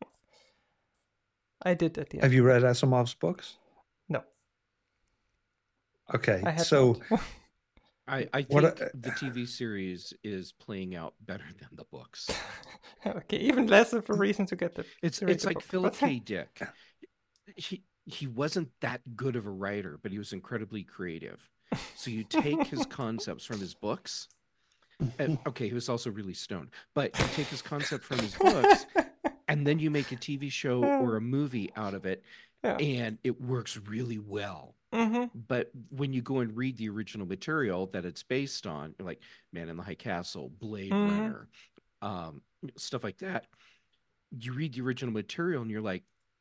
S4: I did at the end.
S3: Have you read Asimov's books?
S4: No.
S3: Okay, so
S1: I think the TV series is playing out better than the books.
S4: Okay, even less of a reason to get the.
S1: It's like Philip K. Dick. He wasn't that good of a writer, but he was incredibly creative. So you take his concepts from his books. And, okay, he was also really stoned, but you take his concept from his books, and then you make a TV show or a movie out of it, and it works really well.
S4: Mm-hmm.
S1: But when you go and read the original material that it's based on, like Man in the High Castle, Blade Runner, stuff like that, you read the original material and you're like,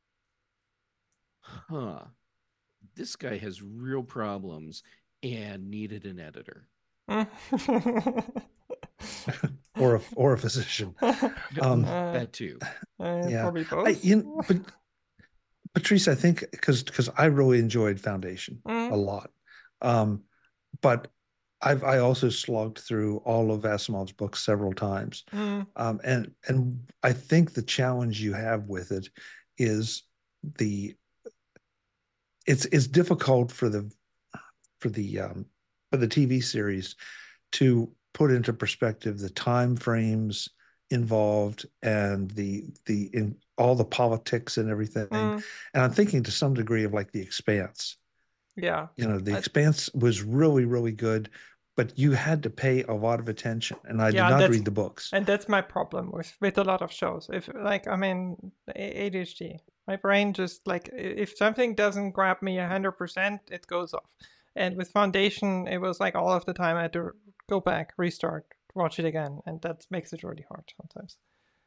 S1: this guy has real problems and needed an editor.
S3: or a physician.
S1: That too.
S4: Probably both.
S3: But Patrice, I think because I really enjoyed Foundation a lot, but I also slogged through all of Asimov's books several times, and I think the challenge you have with it is it's difficult for the TV series to put into perspective the time frames involved and in all the politics and everything. And I'm thinking to some degree of like The Expanse.
S4: Yeah.
S3: The Expanse was really, really good, but you had to pay a lot of attention, and I did not read the books.
S4: And that's my problem with a lot of shows. If ADHD, my brain just like, if something doesn't grab me 100%, it goes off. And with Foundation, it was like all of the time I had to go back, restart, watch it again, and that makes it really hard sometimes.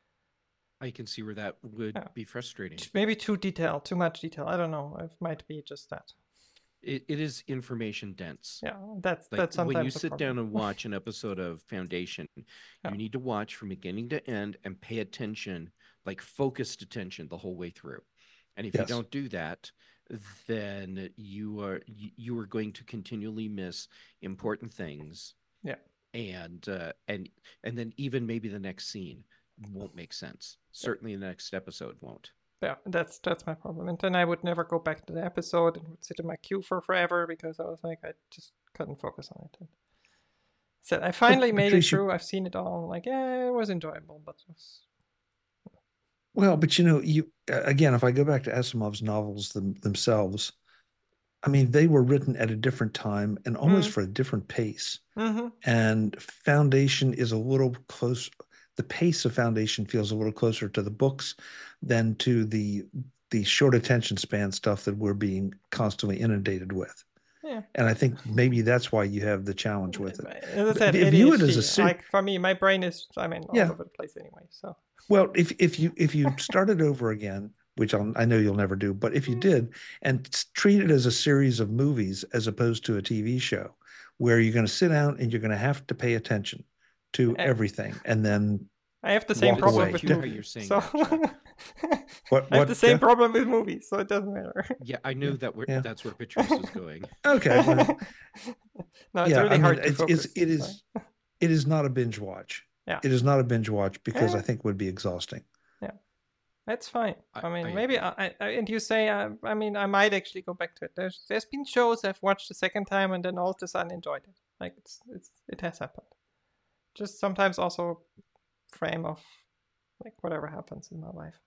S1: I can see where that would
S4: Yeah.
S1: be frustrating.
S4: Maybe too much detail. I don't know. It might be just that.
S1: It is information dense.
S4: Yeah,
S1: Like
S4: that's sometimes
S1: when you
S4: a
S1: sit
S4: problem.
S1: down and watch an episode of Foundation,
S4: Yeah.
S1: you need to watch from beginning to end and pay attention, like focused attention the whole way through. And if you
S3: Yes.
S1: don't do that, then you are going to continually miss important things.
S4: Yeah.
S1: And then even maybe the next scene won't make sense. Certainly the next episode won't.
S4: Yeah, that's my problem. And then I would never go back to the episode and would sit in my queue for forever because I was like, I just couldn't focus on it. And so I finally made it
S3: Patrice,
S4: through. I've seen it all. Like, yeah, it was enjoyable, but it was...
S3: Well, but you again, if I go back to Asimov's novels themselves, I mean, they were written at a different time and almost for a different pace.
S4: Mm-hmm.
S3: And Foundation is a little close. The pace of Foundation feels a little closer to the books than to the short attention span stuff that we're being constantly inundated with.
S4: Yeah.
S3: And I think maybe that's why you have the challenge with it.
S4: As I said,
S3: If you it as
S4: ADHD,
S3: a
S4: like for me, my brain is, I mean, all
S3: Yeah.
S4: over the place anyway. So
S3: Well, if you started over again, which I know you'll never do, but if you did, and treat it as a series of movies as opposed to a TV show, where you're going to sit down and you're going to have to pay attention to everything, and then
S4: I have the same
S3: walk
S4: problem
S3: away.
S4: with
S1: Cute how
S4: movies.
S1: you're saying
S4: So
S1: that, Chuck.
S3: What
S4: I have the same
S3: Jeff?
S4: problem with movies, so it doesn't matter.
S1: Yeah, I knew that
S3: Yeah.
S1: that's where Patrice was going.
S3: Okay, well,
S4: No, it's
S3: yeah,
S4: really
S3: I mean,
S4: hard to focus.
S3: it is not a binge watch.
S4: Yeah.
S3: It is not a binge watch because
S4: Yeah.
S3: I think it would be exhausting.
S4: That's fine. I
S1: I
S4: mean, maybe
S1: agree.
S4: and you say, I mean, I might actually go back to it. There's been shows I've watched the second time and then all of a sudden enjoyed it. Like it has happened. Just sometimes also frame of like whatever happens in my life.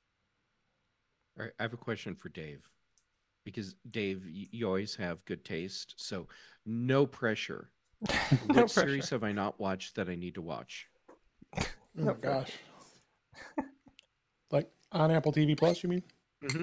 S1: All right, I have a question for Dave. Because Dave, you always have good taste, so no pressure.
S4: No
S1: What series
S4: pressure.
S1: have I not watched that I need to watch?
S2: Oh
S4: No
S2: my gosh. Like on Apple TV Plus, you mean?
S1: Mm-hmm.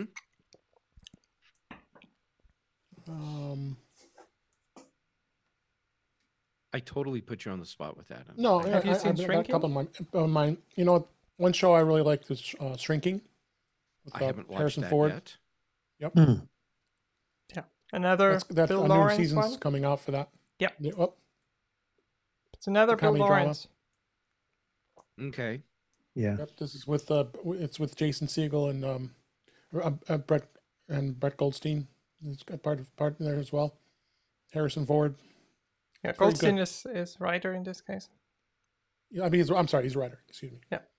S1: I totally put you on the spot with that.
S2: No,
S4: Have you seen
S2: I've got a
S4: Shrinking?
S2: couple of mine. You know, one show I really liked is Shrinking. With,
S1: I haven't watched
S2: Harrison
S1: that
S2: Ford.
S1: yet.
S3: Hmm.
S4: Another
S2: That's
S4: Bill
S2: a new
S4: Lawrence
S2: season's
S4: one.
S2: coming out for that.
S4: Yep.
S2: Yeah, oh,
S4: It's another
S2: the
S4: Bill
S2: comedy drama.
S4: Lawrence.
S1: Okay.
S3: Yeah.
S2: yep. This is with it's with Jason Segel and Brett Goldstein. It's got part in there as well. Harrison Ford.
S4: Yeah,
S2: Very
S4: Goldstein is writer in this case.
S2: Yeah, I mean, I'm sorry, he's a writer. Excuse me.
S4: Yeah.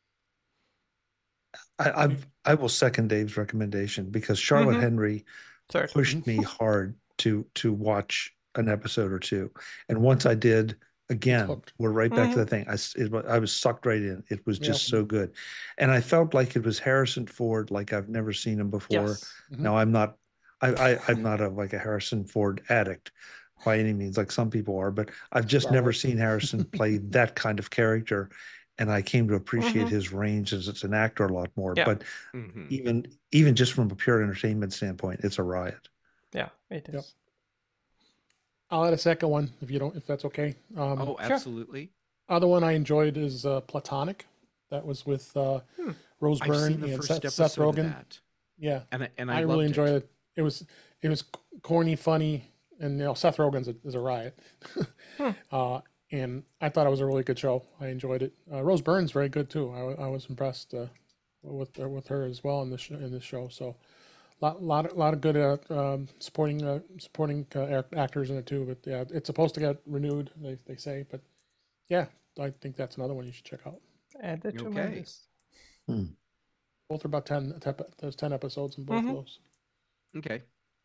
S3: I will second Dave's recommendation because Charlotte
S4: Mhm.
S3: Henry
S4: Third.
S3: pushed me hard to watch an episode or two, and once I did, again,
S2: hooked.
S3: we're right back to
S4: Mhm.
S3: the thing. I was sucked right in. It was just
S2: Yeah.
S3: so good, and I felt like it was Harrison Ford, like I've never seen him before.
S4: Yes.
S2: Mhm.
S3: Now I'm not, I'm not like a Harrison Ford addict by any means, like some people are, but I've just
S2: Star
S3: never
S2: Wars.
S3: seen Harrison play that kind of character, and I came to appreciate
S4: Mhm.
S3: his range as an actor a lot more.
S4: Yeah.
S3: But
S1: Mm-hmm.
S3: even just from a pure entertainment standpoint, it's a riot.
S4: Yeah, it is.
S2: Yep. I'll add a second one if that's okay.
S1: Oh,
S4: Sure.
S1: absolutely.
S2: Other one I enjoyed is Platonic. That was with Rose
S1: I've
S2: Byrne
S1: seen the
S2: and
S1: first
S2: Seth
S1: episode of
S2: Rogen.
S1: that,
S2: Yeah,
S1: and
S2: I
S1: I
S2: really
S1: loved
S2: enjoyed
S1: it.
S2: it. It was corny, funny, and Seth Rogen's is a riot. And I thought it was a really good show. I enjoyed it. Rose Byrne's very good too. I was impressed with her as well in this show. So, lot of good supporting actors in it too. But yeah, it's supposed to get renewed. They say, but yeah, I think that's another one you should check out.
S4: Add it to my
S1: Okay.
S4: list.
S2: Both are about 10. There's 10 episodes in both of those.
S1: Okay.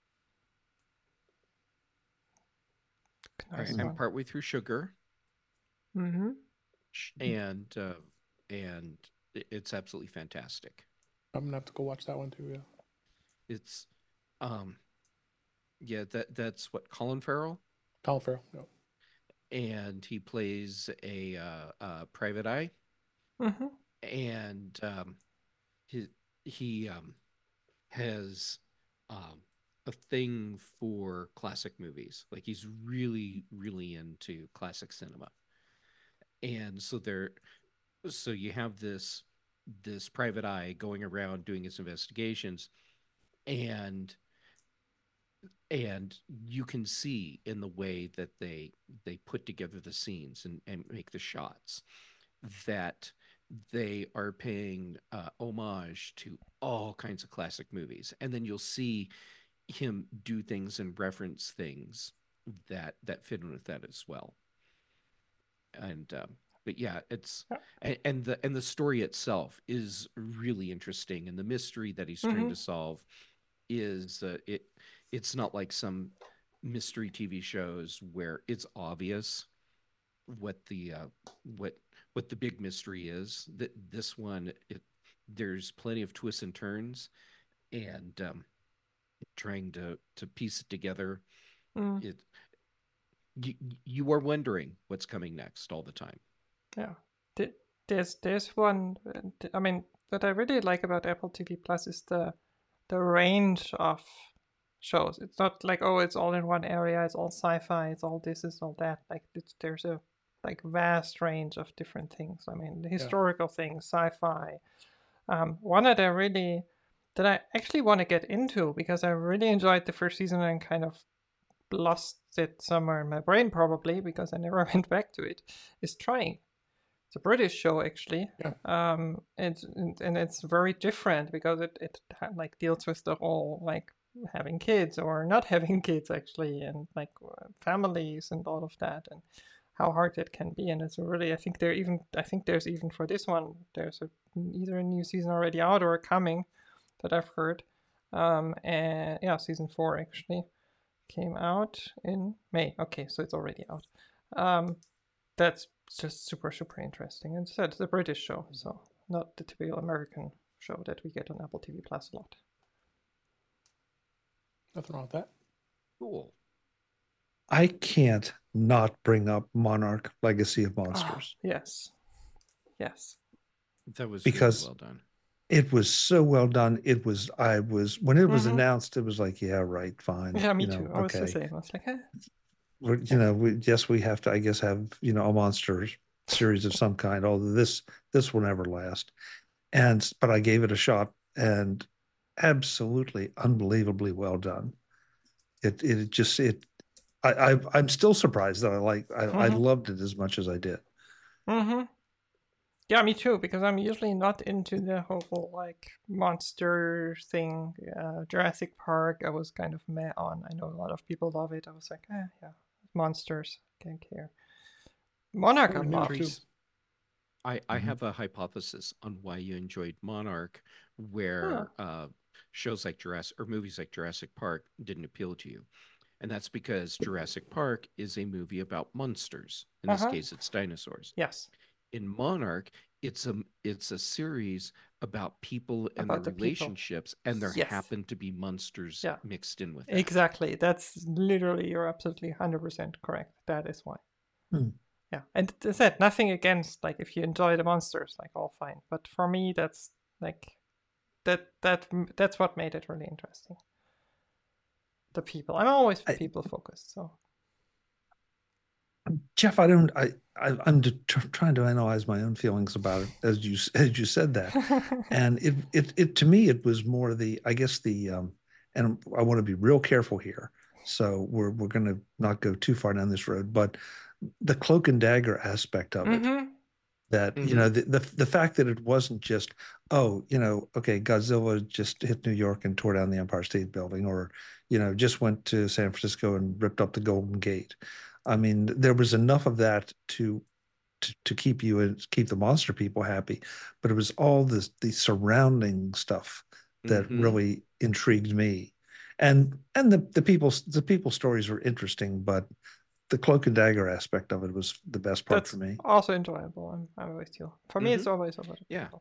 S1: All right,
S4: Nice
S1: I'm
S4: one.
S1: partway through Sugar,
S4: Mm-hmm.
S1: and it's absolutely fantastic.
S2: I'm gonna have to go watch that one too. Yeah.
S1: It's, yeah, that's what Colin Farrell,
S2: Colin Farrell. Yeah.
S1: and he plays a private eye,
S4: Mm-hmm.
S1: and he has a thing for classic movies. Like he's really into classic cinema, and so you have this private eye going around doing its investigations, and and you can see in the way that they put together the scenes and make the shots that they are paying homage to all kinds of classic movies, and then you'll see him do things and reference things that fit in with that as well. And but yeah, it's and the story itself is really interesting, and the mystery that he's trying to solve is it's not like some mystery TV shows where it's obvious what the what the big mystery is. That this one, there's plenty of twists and turns, and trying to piece it together.
S4: Mm.
S1: It you are wondering what's coming next all the time.
S4: Yeah. There's one. I mean, what I really like about Apple TV Plus is the range of shows. It's not like, oh, it's all in one area. It's all sci-fi. It's all this. It's all that. Like there's a like vast range of different things. I mean, the historical things, sci-fi. One that I actually want to get into because I really enjoyed the first season and kind of lost it somewhere in my brain probably because I never went back to it, is Trying. It's a British show actually. It's very different because it like deals with the whole like having kids or not having kids actually, and like families and all of that, and how hard that can be. And it's really, I think there's even for this one there's either a new season already out or coming that I've heard. And yeah, season 4 actually came out in May. Okay, so it's already out. That's just super, super interesting. And it's a British show, so not the typical American show that we get on Apple TV Plus a lot.
S2: Nothing wrong with that.
S1: Cool.
S3: I can't not bring up Monarch: Legacy of Monsters.
S4: Yes.
S1: That was
S3: because
S1: really well done.
S3: It was so well done. When it was announced, it was like, yeah, right, fine.
S4: Yeah, me too. I was the same. I was like,
S3: we have to, I guess, have, a monster series of some kind, although this will never last. But I gave it a shot, and absolutely unbelievably well done. I'm still surprised that I loved it as much as I did.
S4: Yeah, me too, because I'm usually not into the whole like monster thing. Jurassic Park, I was kind of meh on. I know a lot of people love it. I was like, yeah, monsters, can't care. Monarch, I love.
S1: I have a hypothesis on why you enjoyed Monarch, where shows like movies like Jurassic Park didn't appeal to you. And that's because Jurassic Park is a movie about monsters. In this case, it's dinosaurs.
S4: Yes.
S1: In Monarch, it's a series about people and their relationships, and there happen to be monsters mixed in with it.
S4: Exactly. That's literally, you're absolutely 100% correct. That is why. Yeah. And as I said, nothing against, like, if you enjoy the monsters, like, all fine. But for me, that's like, that's what made it really interesting. The people. I'm always people focused, so.
S3: Jeff, I'm trying to analyze my own feelings about it as you said that, and it to me it was more and I want to be real careful here, so we're going to not go too far down this road, but the cloak and dagger aspect of it, that the fact that it wasn't just Godzilla just hit New York and tore down the Empire State Building, or just went to San Francisco and ripped up the Golden Gate. I mean, there was enough of that to keep the monster people happy, but it was all the surrounding stuff that really intrigued me, and the people stories were interesting, but the cloak and dagger aspect of it was the best part for me.
S4: Also enjoyable. I'm with you. For me, it's always about it.
S1: Yeah.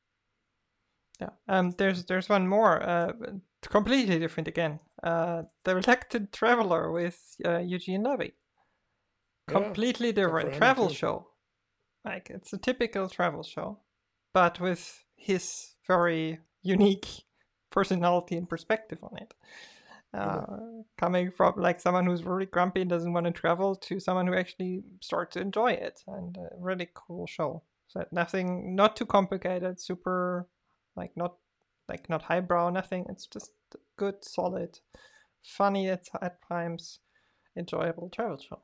S4: There's one more, completely different again. The Reluctant Traveler with Eugene Levy. Completely different travel show. Like, it's a typical travel show, but with his very unique personality and perspective on it. Coming from like someone who's really grumpy and doesn't want to travel to someone who actually starts to enjoy it, and a really cool show. So nothing, not too complicated, super not highbrow, nothing. It's just a good, solid, funny at times, enjoyable travel show.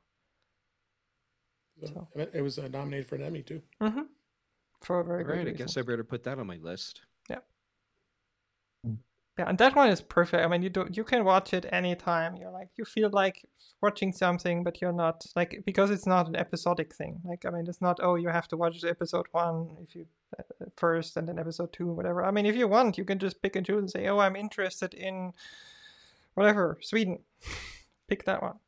S2: So. It was nominated for an Emmy too.
S4: Mm-hmm. For a very
S1: All
S4: good
S1: right,
S4: reason.
S1: I guess I better put that on my list.
S4: Yeah. Yeah, and that one is perfect. I mean, you can watch it anytime. You feel like watching something, but you're not because it's not an episodic thing. I mean, it's not, oh, you have to watch episode 1 if you first and then episode 2, whatever. I mean, if you want, you can just pick and choose and say, oh, I'm interested in whatever, Sweden. Pick that one.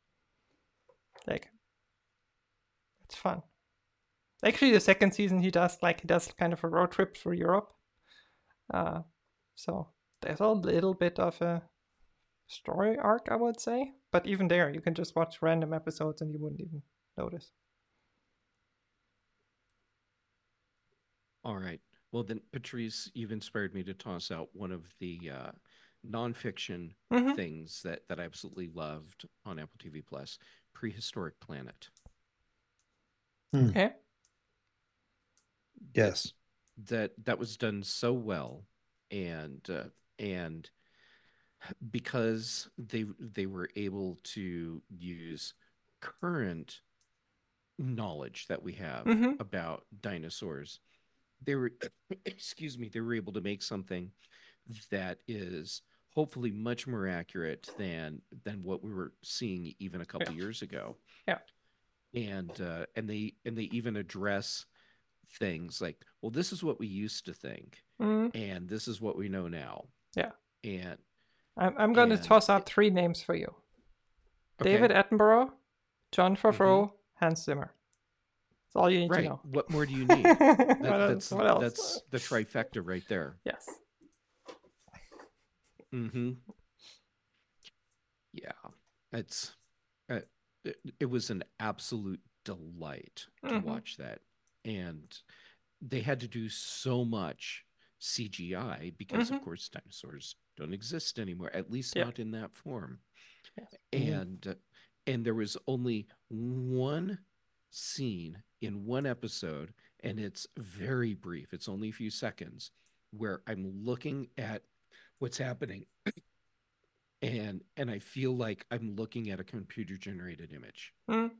S4: It's fun. Actually, the second season he does kind of a road trip through Europe. So there's a little bit of a story arc, I would say. But even there, you can just watch random episodes and you wouldn't even notice.
S1: All right. Well, then, Patrice, you've inspired me to toss out one of the nonfiction things that I absolutely loved on Apple TV Plus, Prehistoric Planet.
S4: Okay.
S3: Yes.
S1: That was done so well, and because they were able to use current knowledge that we have about dinosaurs, they were excuse me, they were able to make something that is hopefully much more accurate than what we were seeing even a couple years ago.
S4: Yeah.
S1: And they even address things like, well, this is what we used to think, and this is what we know now.
S4: Yeah.
S1: And
S4: I'm going to toss out 3 names for you.
S1: Okay.
S4: David Attenborough, Jon Favreau, Hans Zimmer. That's all you need to know.
S1: What more do you need? That's the trifecta right there.
S4: Yes.
S1: Yeah. It's it was an absolute delight to watch that. And they had to do so much CGI because of course dinosaurs don't exist anymore, at least not in that form. And there was only one scene in one episode, and it's very brief, it's only a few seconds, where I'm looking at what's happening and I feel like I'm looking at a computer generated image.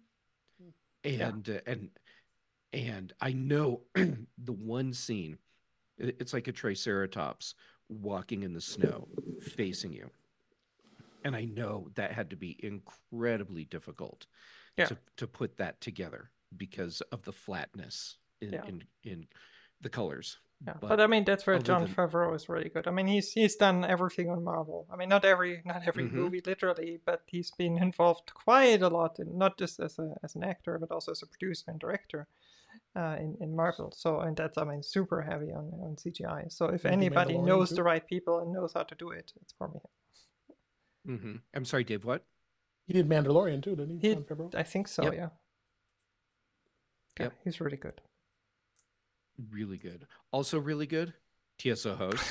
S1: And I know the one scene, it's like a triceratops walking in the snow facing you. And I know that had to be incredibly difficult to put that together because of the flatness in the colors.
S4: Yeah, but I mean that's where Jon Favreau is really good. I mean he's done everything on Marvel. I mean not every movie literally, but he's been involved quite a lot, in, not just as an actor, but also as a producer and director in Marvel. So and that's super heavy on CGI. So if anybody knows the right people and knows how to do it, it's probably him.
S1: I'm sorry, Dave. What?
S2: He did Mandalorian too, didn't he? Jon Favreau?
S4: I think so. Yeah. Yeah, he's really good.
S1: Really good. Also really good, TSO host.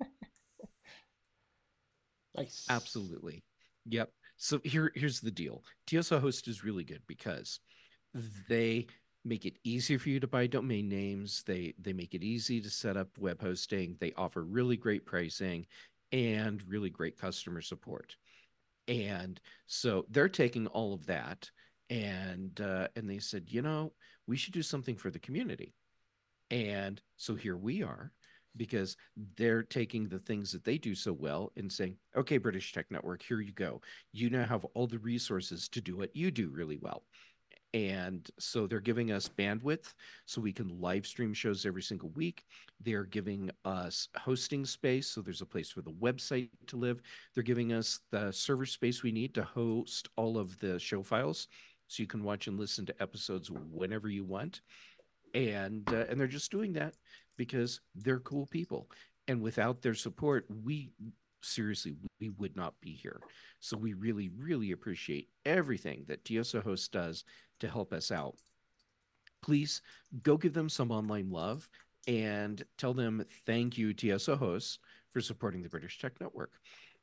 S2: Nice.
S1: Absolutely. Yep. So here's the deal. TSO host is really good because they make it easier for you to buy domain names. They make it easy to set up web hosting. They offer really great pricing and really great customer support. And so they're taking all of that and they said, we should do something for the community. And so here we are, because they're taking the things that they do so well and saying, okay, British Tech Network, here you go. You now have all the resources to do what you do really well. And so they're giving us bandwidth so we can live stream shows every single week. They're giving us hosting space, so there's a place for the website to live. They're giving us the server space we need to host all of the show files so you can watch and listen to episodes whenever you want. And they're just doing that because they're cool people. And without their support, we would not be here. So we really, really appreciate everything that TSO Host does to help us out. Please go give them some online love and tell them thank you, TSO Hosts, for supporting the British Tech Network.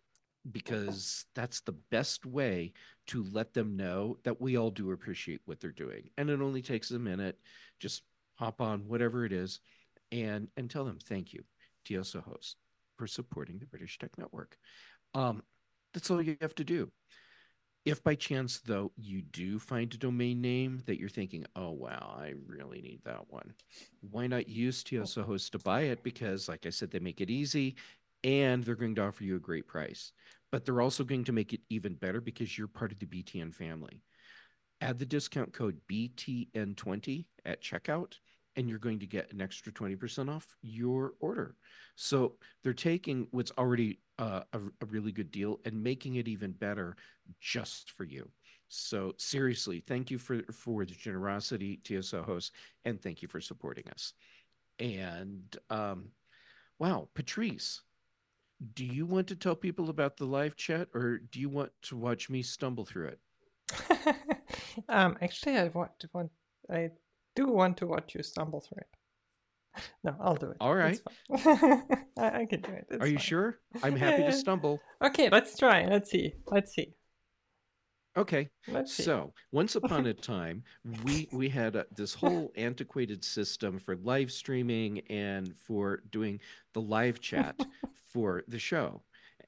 S1: because that's the best way to let them know that we all do appreciate what they're doing. And it only takes a minute. Just hop on whatever it is and tell them thank you, TSO host, for supporting the British Tech Network. Um, that's all you have to do. If by chance, though, you do find a domain name that you're thinking, oh, wow, I really need that one, why not use TSO Host to buy it? Because, like I said, they make it easy and they're going to offer you a great price. But they're also going to make it even better because you're part of the BTN family. Add the discount code BTN20 at checkout, and you're going to get an extra 20% off your order. So they're taking what's already a really good deal and making it even better just for you. So seriously, thank you for the generosity, TSO host, and thank you for supporting us. And wow, Patrice, do you want to tell people about the live chat, or do you want to watch me stumble through it?
S4: Actually, I do want to watch you stumble through it. No, I'll do it.
S1: All right.
S4: It's fine. I can do it. It's
S1: Are you
S4: fine.
S1: sure? I'm happy to stumble.
S4: Okay, let's try. Let's see.
S1: Okay.
S4: Let's see.
S1: So once upon a time, we had this whole antiquated system for live streaming and for doing the live chat for the show,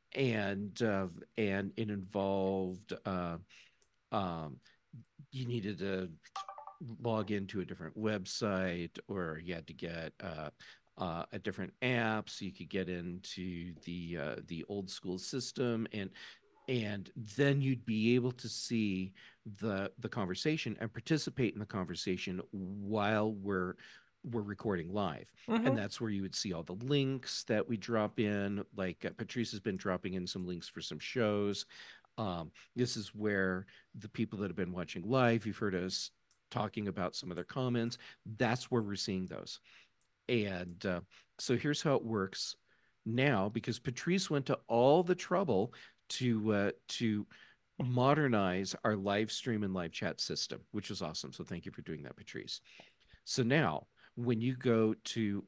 S1: and it involved um, you needed to log into a different website, or you had to get a different app so you could get into the old school system, and then you'd be able to see the conversation and participate in the conversation while we're recording live.
S4: Mm-hmm.
S1: And that's where you would see all the links that we drop in. Like Patrice has been dropping in some links for some shows. This is where the people that have been watching live, you've heard us talking about some of their comments. That's where we're seeing those. And so here's how it works now, because Patrice went to all the trouble to modernize our live stream and live chat system, which is awesome. So thank you for doing that, Patrice. So now, when you go to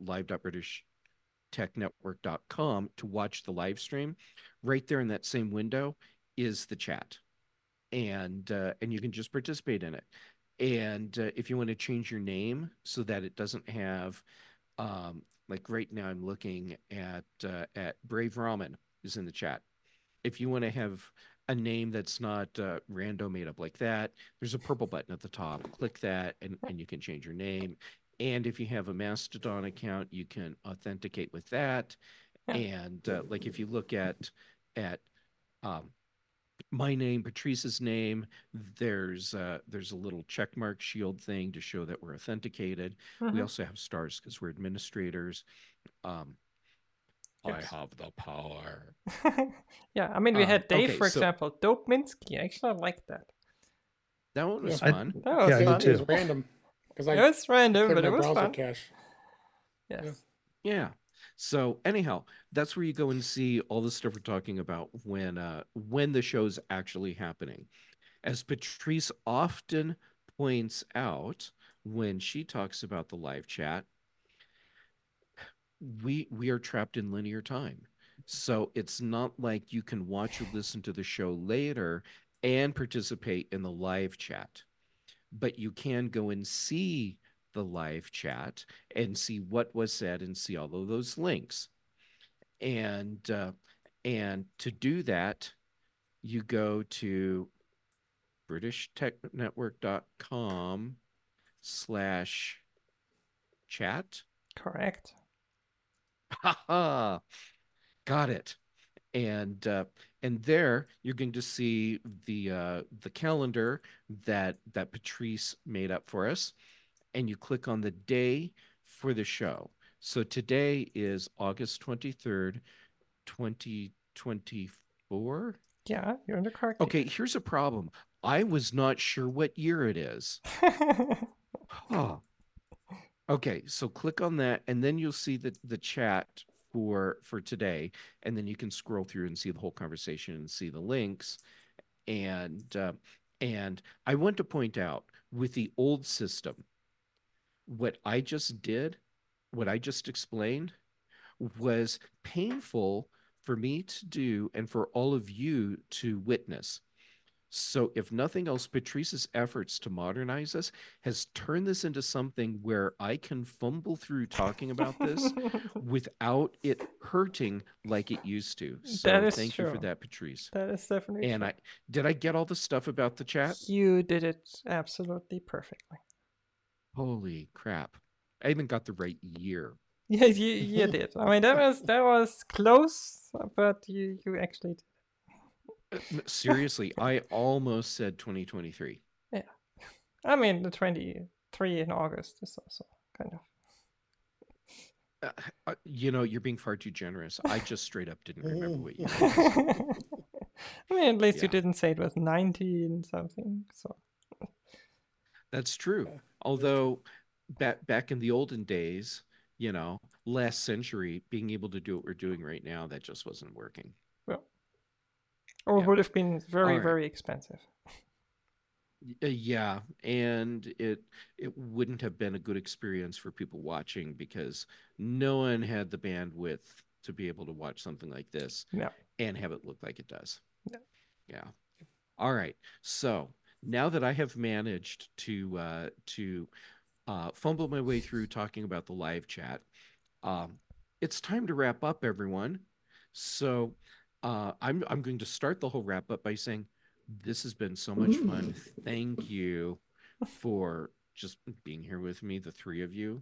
S1: live.britishtechnetwork.com to watch the live stream, right there in that same window is the chat, and you can just participate in it. And if you want to change your name so that it doesn't have, like right now, I'm looking at Brave Ramen is in the chat. If you want to have a name that's not random made up like that, there's a purple button at the top. Click that, and you can change your name. And if you have a Mastodon account, you can authenticate with that.
S4: Yeah.
S1: And like if you look at um, my name, Patrice's name, there's a little check mark shield thing to show that we're authenticated.
S4: Mm-hmm.
S1: We also have stars because we're administrators. Um, I
S4: Yes.
S1: have the power.
S4: Yeah, I mean, we had Dave,
S1: okay,
S4: for
S1: so
S4: example, Dope Minsky. Actually, I like that.
S1: that one was
S2: Yeah.
S1: fun.
S4: That was
S3: Yeah, I
S4: fun.
S3: did
S2: It was
S3: too.
S2: random because I
S4: It was random,
S2: cleared
S4: but
S2: my
S4: it was
S2: browser
S4: fun.
S2: cache.
S4: Yes.
S1: Yeah. So anyhow, that's where you go and see all the stuff we're talking about when the show's actually happening. As Patrice often points out when she talks about the live chat, we are trapped in linear time. So it's not like you can watch or listen to the show later and participate in the live chat, but you can go and see the live chat and see what was said and see all of those links. And to do that, you go to BritishTechNetwork.com/chat.
S4: Correct.
S1: Haha, got it. And there you're going to see the calendar that Patrice made up for us, and you click on the day for the show. So today is August 23rd, 2024.
S4: Yeah, you're in the correct.
S1: Okay, here's a problem. I was not sure what year it is. Oh. Okay, so click on that, and then you'll see the chat for today, and then you can scroll through and see the whole conversation and see the links. And I want to point out, with the old system, what I just did, what I just explained, was painful for me to do and for all of you to witness. So, if nothing else, Patrice's efforts to modernize us has turned this into something where I can fumble through talking about this without it hurting like it used to.
S4: That
S1: So,
S4: is
S1: thank you for
S4: true.
S1: that, Patrice.
S4: That is definitely
S1: And
S4: true.
S1: did I get all the stuff about the chat?
S4: You did it absolutely perfectly.
S1: Holy crap. I even got the right year.
S4: Yeah, you did. I mean, that was close, but you actually did.
S1: Seriously, I almost said 2023.
S4: Yeah. I mean, the 23 in August is also kind of.
S1: You're being far too generous. I just straight up didn't remember what year it was.
S4: I mean, at least you
S1: Yeah.
S4: didn't say it was 19 something. So
S1: That's true.
S2: Yeah,
S1: Although back in the olden days, last century, being able to do what we're doing right now, that just wasn't working.
S4: well, or
S1: Yeah.
S4: would have been very
S1: All right.
S4: very expensive.
S1: Yeah, and it wouldn't have been a good experience for people watching because no one had the bandwidth to be able to watch something like this
S4: No.
S1: and have it look like it does.
S4: No.
S1: Yeah. All right. So now that I have managed to fumble my way through talking about the live chat, it's time to wrap up, everyone. So I'm going to start the whole wrap up by saying this has been so much fun. Thank you for just being here with me, the three of you.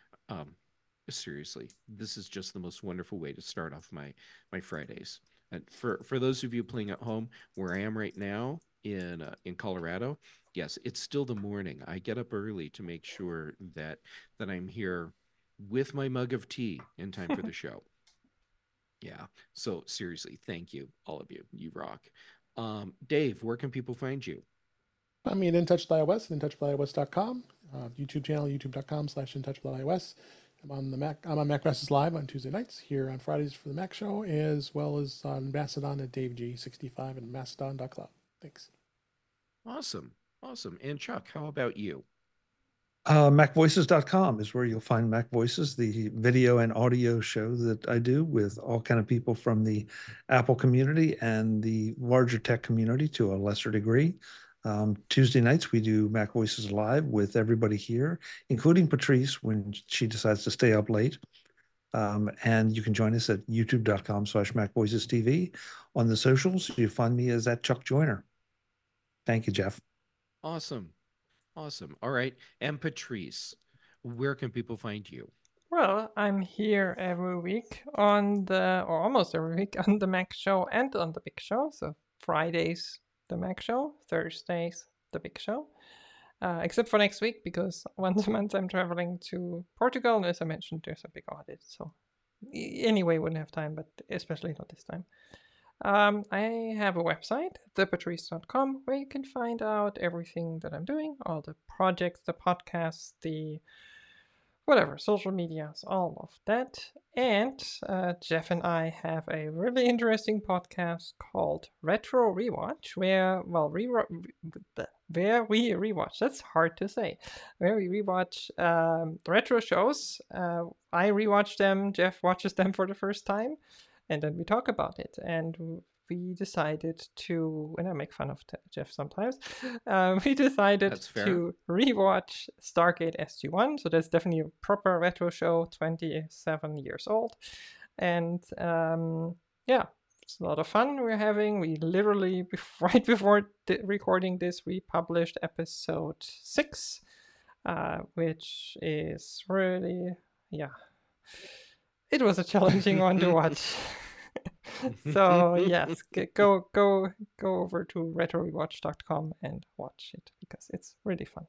S1: Seriously, this is just the most wonderful way to start off my Fridays. And for those of you playing at home, where I am right now in Colorado, yes, it's still the morning. I get up early to make sure that I'm here with my mug of tea in time for the show. Yeah. So seriously, thank you, all of you. You rock. Dave, where can people find you?
S2: I mean, In Touch with iOS, intouchwithios.com, YouTube channel, youtube.com/intouchwithios. I'm on the Mac. I'm on Mac Messes Live on Tuesday nights, here on Fridays for the Mac Show, as well as on Mastodon at DaveG65 and Mastodon.cloud. Thanks.
S1: Awesome. Awesome. And Chuck, how about you?
S3: MacVoices.com is where you'll find Mac Voices, the video and audio show that I do with all kind of people from the Apple community and the larger tech community to a lesser degree. Tuesday nights, we do Mac Voices Live with everybody here, including Patrice when she decides to stay up late. And you can join us at youtube.com/MacVoicesTV. On the socials, you find me as at Chuck Joyner. Thank you, Jeff.
S1: Awesome. Awesome. All right. And Patrice, where can people find you?
S4: Well, I'm here every week or almost every week on the Mac Show and on the Big Show. So Fridays, the Mac Show, Thursdays, the Big Show. Except for next week, because once a month I'm traveling to Portugal, and as I mentioned, there's a big audit. So anyway, wouldn't have time, but especially not this time. I have a website, thepatrice.com, where you can find out everything that I'm doing, all the projects, the podcasts, the whatever, social medias, all of that. And Jeff and I have a really interesting podcast called Retro Rewatch, where we rewatch. That's hard to say. Where we rewatch the retro shows. I rewatch them. Jeff watches them for the first time, and then we talk about it. And we decided to, and I make fun of Jeff sometimes, we decided to rewatch Stargate SG-1. So that's definitely a proper retro show, 27 years old. And yeah, it's a lot of fun we're having. We literally, right before recording this, we published episode 6, which is really, yeah, it was a challenging one to watch. So yes, go over to retrorewatch.com and watch it because it's really fun.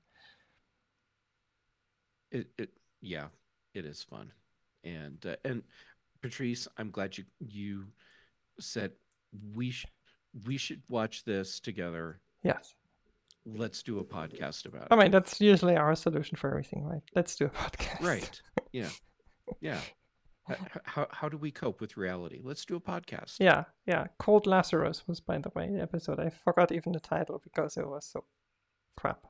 S1: Yeah, it is fun. And Patrice, I'm glad you said we should watch this together.
S4: Yes.
S1: Let's do a podcast about it.
S4: I mean, that's usually our solution for everything, right? Let's do a podcast.
S1: Right. Yeah. Yeah. How do we cope with reality? Let's do a podcast.
S4: Yeah. Cold Lazarus was, by the way, the episode. I forgot even the title because it was so crap.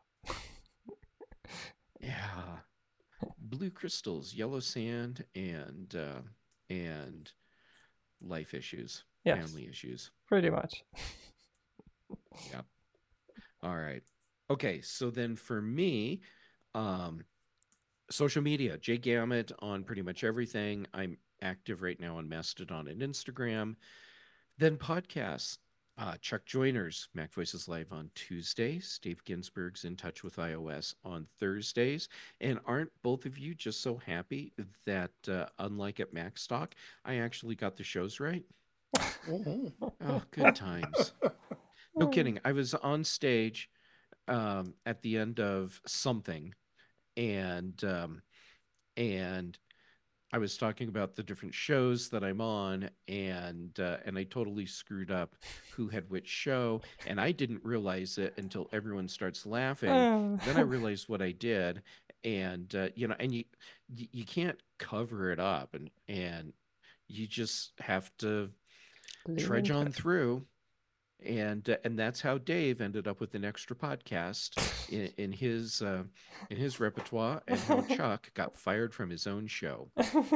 S1: Yeah. Blue crystals, yellow sand, and life issues,
S4: Yes.
S1: family issues.
S4: Pretty much.
S1: Yep. All right. Okay, so then for me, social media, Jay Gamut on pretty much everything. I'm active right now on Mastodon and Instagram. Then podcasts. Chuck Joiners, Mac Voices Live on Tuesdays. Dave Ginsburg's In Touch with iOS on Thursdays. And aren't both of you just so happy that, unlike at Macstock, I actually got the shows right?
S2: Mhm.
S1: Oh, good times. No kidding. I was on stage at the end of something, and and I was talking about the different shows that I'm on, and I totally screwed up who had which show, and I didn't realize it until everyone starts laughing. Then I realized what I did, and and you can't cover it up, and you just have to trudge on through. And that's how Dave ended up with an extra podcast in his repertoire, and how Chuck got fired from his own show.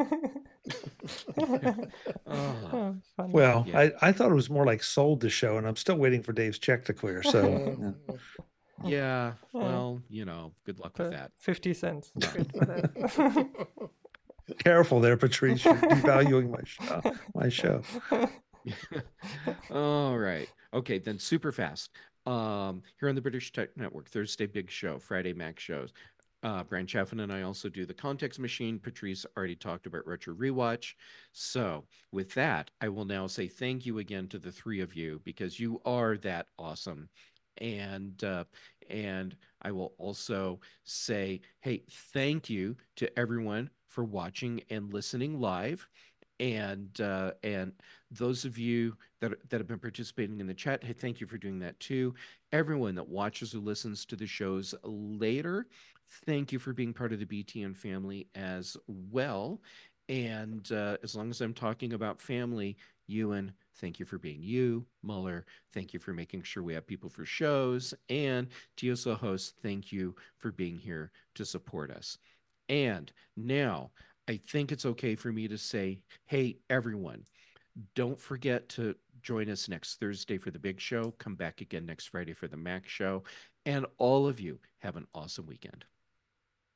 S1: Oh,
S4: Funny.
S3: Well,
S1: yeah.
S3: I thought it was more like sold the show, and I'm still waiting for Dave's check to clear. So
S2: Yeah.
S1: Yeah, well, good luck with
S4: But
S1: that.
S4: 50 cents.
S1: No.
S4: Good for that.
S3: careful there, Patrice. You're devaluing my show.
S1: All right. Okay, then super fast. Here on the British Tech Network, Thursday Big Show, Friday Mac shows. Brian Chaffin and I also do the Context Machine. Patrice already talked about Retro Rewatch. So, with that, I will now say thank you again to the three of you, because you are that awesome. And I will also say, hey, thank you to everyone for watching and listening live. And those of you that have been participating in the chat, hey, thank you for doing that too. Everyone that watches or listens to the shows later, thank you for being part of the BTN family as well. And as long as I'm talking about family, Ewan, thank you for being you. Muller, thank you for making sure we have people for shows. And TSO host, thank you for being here to support us. And now I think it's okay for me to say, hey, everyone, don't forget to join us next Thursday for the big show. Come back again next Friday for the Mac show. And all of you have an awesome weekend.